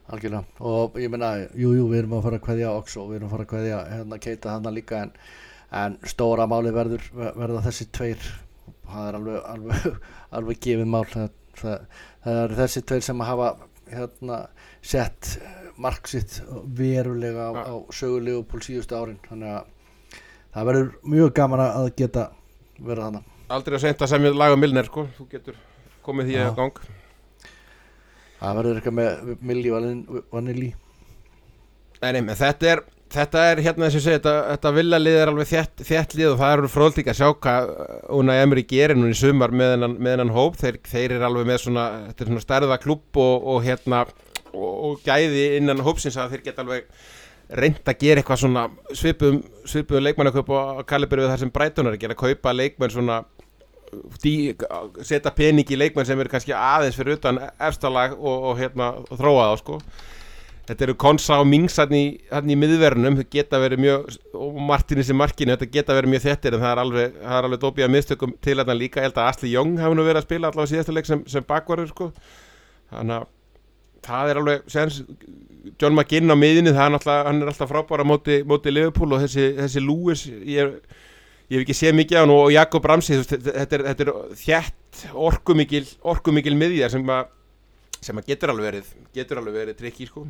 algjörlega og ég meina, jú, jú, við erum að fara að kveðja Ox og við erum að fara að kveðja hérna Keita þarna líka en, en stóra máli verður verða þessi tveir það er alveg, alveg, alveg gefið mál það, það, það er þessi tveir sem hafa hérna sett mark sitt verulega á, á sögulegu pól síðustu árin þannig að það verður mjög gaman að geta verið þarna.
Aldrei að senda sem ég laga Milner sko, þú getur komið því að gang.
Það verður eitthvað með Milli Vanilli.
Nei, nei, þetta er, þetta er hérna þess að segja, þetta, þetta villalið er alveg þétt, þétt lið og það eru fróðlegt líka að sjá hvað Unai Emery gerir núna í sumar með hennan, með hennan hóp, þeir, þeir eru alveg með svona, þetta er svona stærða klubb og, og hérna, og, og gæði innan hópsins að þeir geta alveg reynt að gera eitthvað svona svipum, svipum leikmannaköp og kalibri við það sem Brighton er að gera, kaupa leikmenn svona, dí, setja pening í leikmenn sem eru kannski aðeins fyrir utan efstalag og, og hérna og þróa það sko. Þetta eru Konsa og Mings hann í, hann í miðverðunum, þau geta verið mjög, og Martínez í markinu, þetta geta verið mjög þettir en það er alveg, það er alveg dópið að mistökum til þarna líka, ég held að Ashley Young hafi nú verið að spila allavega síðasta leik sem, sem bakvarður sko, þannig að það er alveg, sens, John McGinn á miðinni, það er náttúrulega, hann er alltaf frábær á móti, móti Liverpool og þessi, þessi Lewis, ég, ég hef ekki séð mikið á hann og Jakob Ramsey, þetta er, þetta er þétt orkumikil, orkumikil miðjar sem að, sem að getur alveg verið, getur alveg verið trikki sko.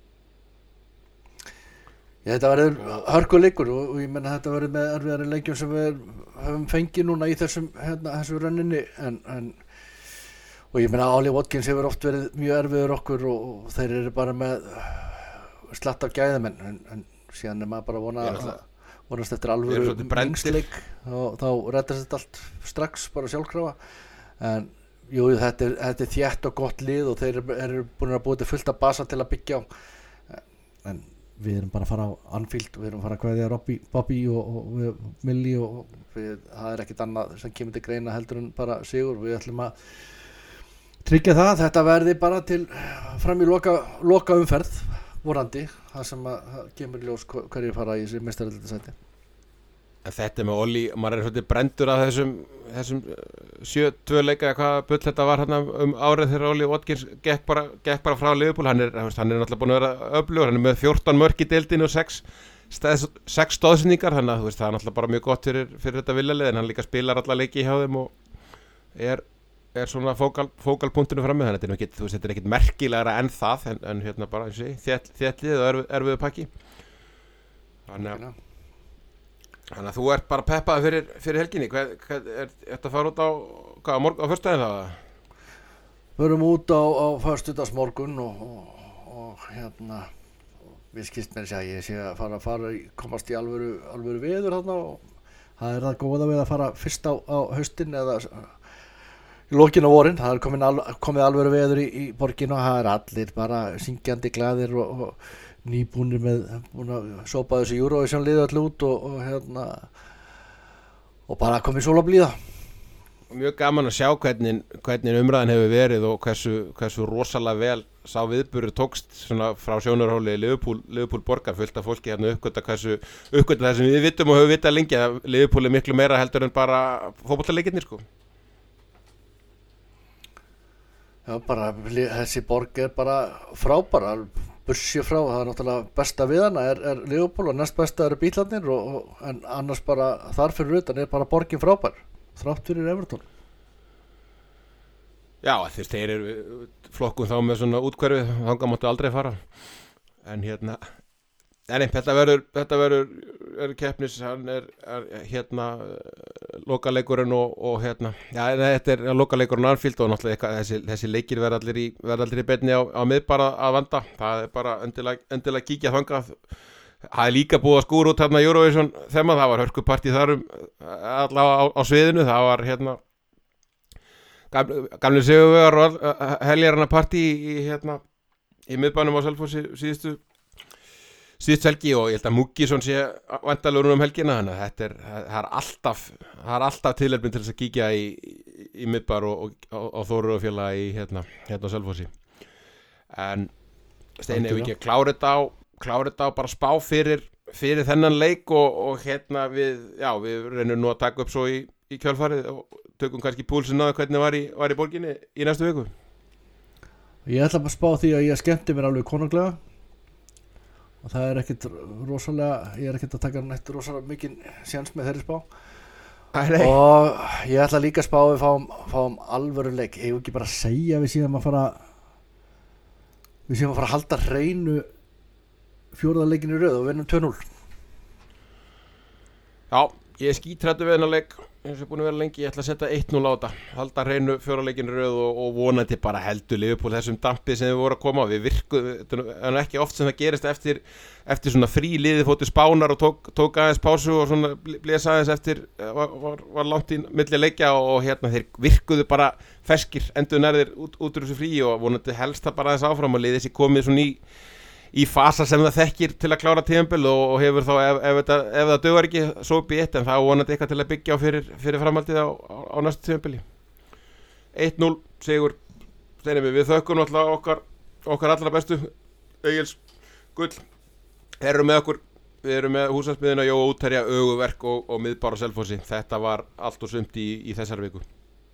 Já, þetta verður hörkuleikur og, og ég menna þetta verður með erfiðari leikjum sem við höfum fengið núna í þessum, hérna, þessu rönninni en, en og ég meina Ollie Watkins hefur oft verið mjög erfiður okkur og, og þeir eru bara með slatt af gæðum en, en, en síðan er maður bara vona að vonast eftir alvöru mengsleik og þá reddast þetta allt strax bara sjálfkrafa en jú þetta er, þetta er þétt og gott lið og þeir eru, eru búin að búið til fullt af basa til að byggja á en við erum bara að fara á Anfield og við erum að fara að kveðja Robbie, Bobby og, og, og Milli og við, það er ekkit annað sem kemur til greina heldur en bara sigur við ætlum að tryggja það, þetta verði bara til fram í loka, loka umferð vorandi, það sem að það kemur ljós hverjir fara í þessi meistaradeildarsæti.
En þetta með Olli, maður er svolítið brendur af þessum, þessum sjö tvö leika eða hvað bull þetta var hérna um árið þegar Ollie Watkins gekk bara, gekk bara frá Liverpool, hann er, hann er náttúrulega búin að vera öflugur, hann er með fjórtán mörk í deildinu og sex sex stóðsendingar, þannig að þú veist það er náttúrulega bara mjög gott fyrir, fyrir þetta villalið en hann líka spilar alla leiki hjá þeim og er er svona fókal, fókalpunktinu frammi þannig að þetta er ekkit, þú veist, þetta er ekkit merkilegra en það en, en hérna bara, eins og sé, þétt, þéttlið og erfið, erfiðu pakki þannig að þannig að þú ert bara peppaði fyrir, fyrir helginni hvað, hvað, er þetta að fara út á hvað, á, morg, á föstudaginn það?
Við erum út á, á föstudagsmorgun og, og, og hérna við skilst mér að ég sé að fara að fara komast í alvöru, alvöru veður þarna og það er það góða við að fara fyrst á, á haustin eða í lokin á vorin, það er komin al, komið alvöru veður í, í borgin og það er allir bara syngjandi glaðir og, og nýbúnir með búin að sópa þessi Eurovision liðu allir út og, og hérna og bara komið sól að blíða.
Mjög gaman að sjá hvernig, hvernig umræðan hefur verið og hversu, hversu rosalega vel sá viðburður tókst svona frá sjónarhóli Liverpool, Liverpool borgar fullt af fólki hérna uppgöta hversu uppgöta það sem við vitum og höfum vitað lengi að Liverpool er miklu meira heldur en bara fótboltaleikirnir sko.
Já, bara þessi borg er bara frábær, bursið frá, það er náttúrulega besta við hana er, er Liverpool og næst besta eru bílarnir og, og, en annars bara þar fyrir utan er bara borgin frábær, þrátt fyrir Everton.
Já, þeir, þeir eru flokkum þá með svona útkverfið, þangað máttu aldrei fara, en hérna, en þetta verður, þetta verður, er keppnis, hann er, er hérna, lokaleikurinn og, og hérna, já, þetta er lokaleikurinn Anfield og náttúrulega eitthvað, þessi, þessi leikir verða allir í, verða allir í beinni á, á miðbara að vanda, það er bara endilega, endilega kíkja þangað, það er líka búið að skúra út hérna Eurovision þema, það var hörkupartí þar um, allavega á, á sviðinu, það var hérna, gamli, gamli sigurvegar og heljarana partí í hérna, í miðbænum á Selfossi síðustu, síðust helgi og ég held að Múkisson sé væntanlegur um helgina þannig að þetta er, það er alltaf það er alltaf tilefni til þess að kíkja í, í, í miðbar og, og, og, og Þórur og félaga í hérna, hérna á Selfossi en Steini ef ekki að klára þetta á klára þetta á bara spá fyrir fyrir þennan leik og, og hérna við já við reynum nú að taka upp svo í, í kjölfarið og tökum kannski púlsinn á hvernig var í, var í borginni í næstu viku.
Ég ætla bara að spá því að ég skemmti mér alveg konunglega og það er ekkit rosalega, ég er ekkit að taka nætt rosalega mikinn séns með þeirri spá.
Æ,
Og ég ætla líka að spá að við fáum, fáum alvöru leik. Ég vil ekki bara segja við síðan að fara við síðan að fara að halda hreinu fjórða leikin í röð og vinnum tvö núll.
Já, ég er skítrættur við hennar leik eins og búin að vera lengi, ég ætla að setja eitt núll á þetta, halda hreinu fjóraleikin röð og, og vonandi bara heldur Liverpool þessum dampi sem við vorum að koma á. Við virkuðum, þetta er ekki oft sem það gerist eftir, eftir svona frí liðið fóttu Spánar og tók, tók aðeins pásu og svona blés aðeins eftir, var, var, var langt í milli leikja og, og hérna þeir virkuðu bara feskir, endur nærðir út, út úr þessu frí og vonandi helst það bara aðeins áfram og liðið sér komið svona í í fasa sem það þekkir til að klára tímabil og, og hefur þá ef, ef, ef, ef það dögar ekki svo upp í eitt en það er vonandi eitthvað til að byggja á fyrir, fyrir framhaldið á, á, á næstu tímabili. eitt núll sigur Steinimi, við þökkum alltaf okkar, okkar allra bestu Egils Gull erum með okkur, við erum með húsasmiðina Jóa Útherja, Öguverk og, og Miðbár á Selfossi. Þetta var allt og sumt í, í þessari viku.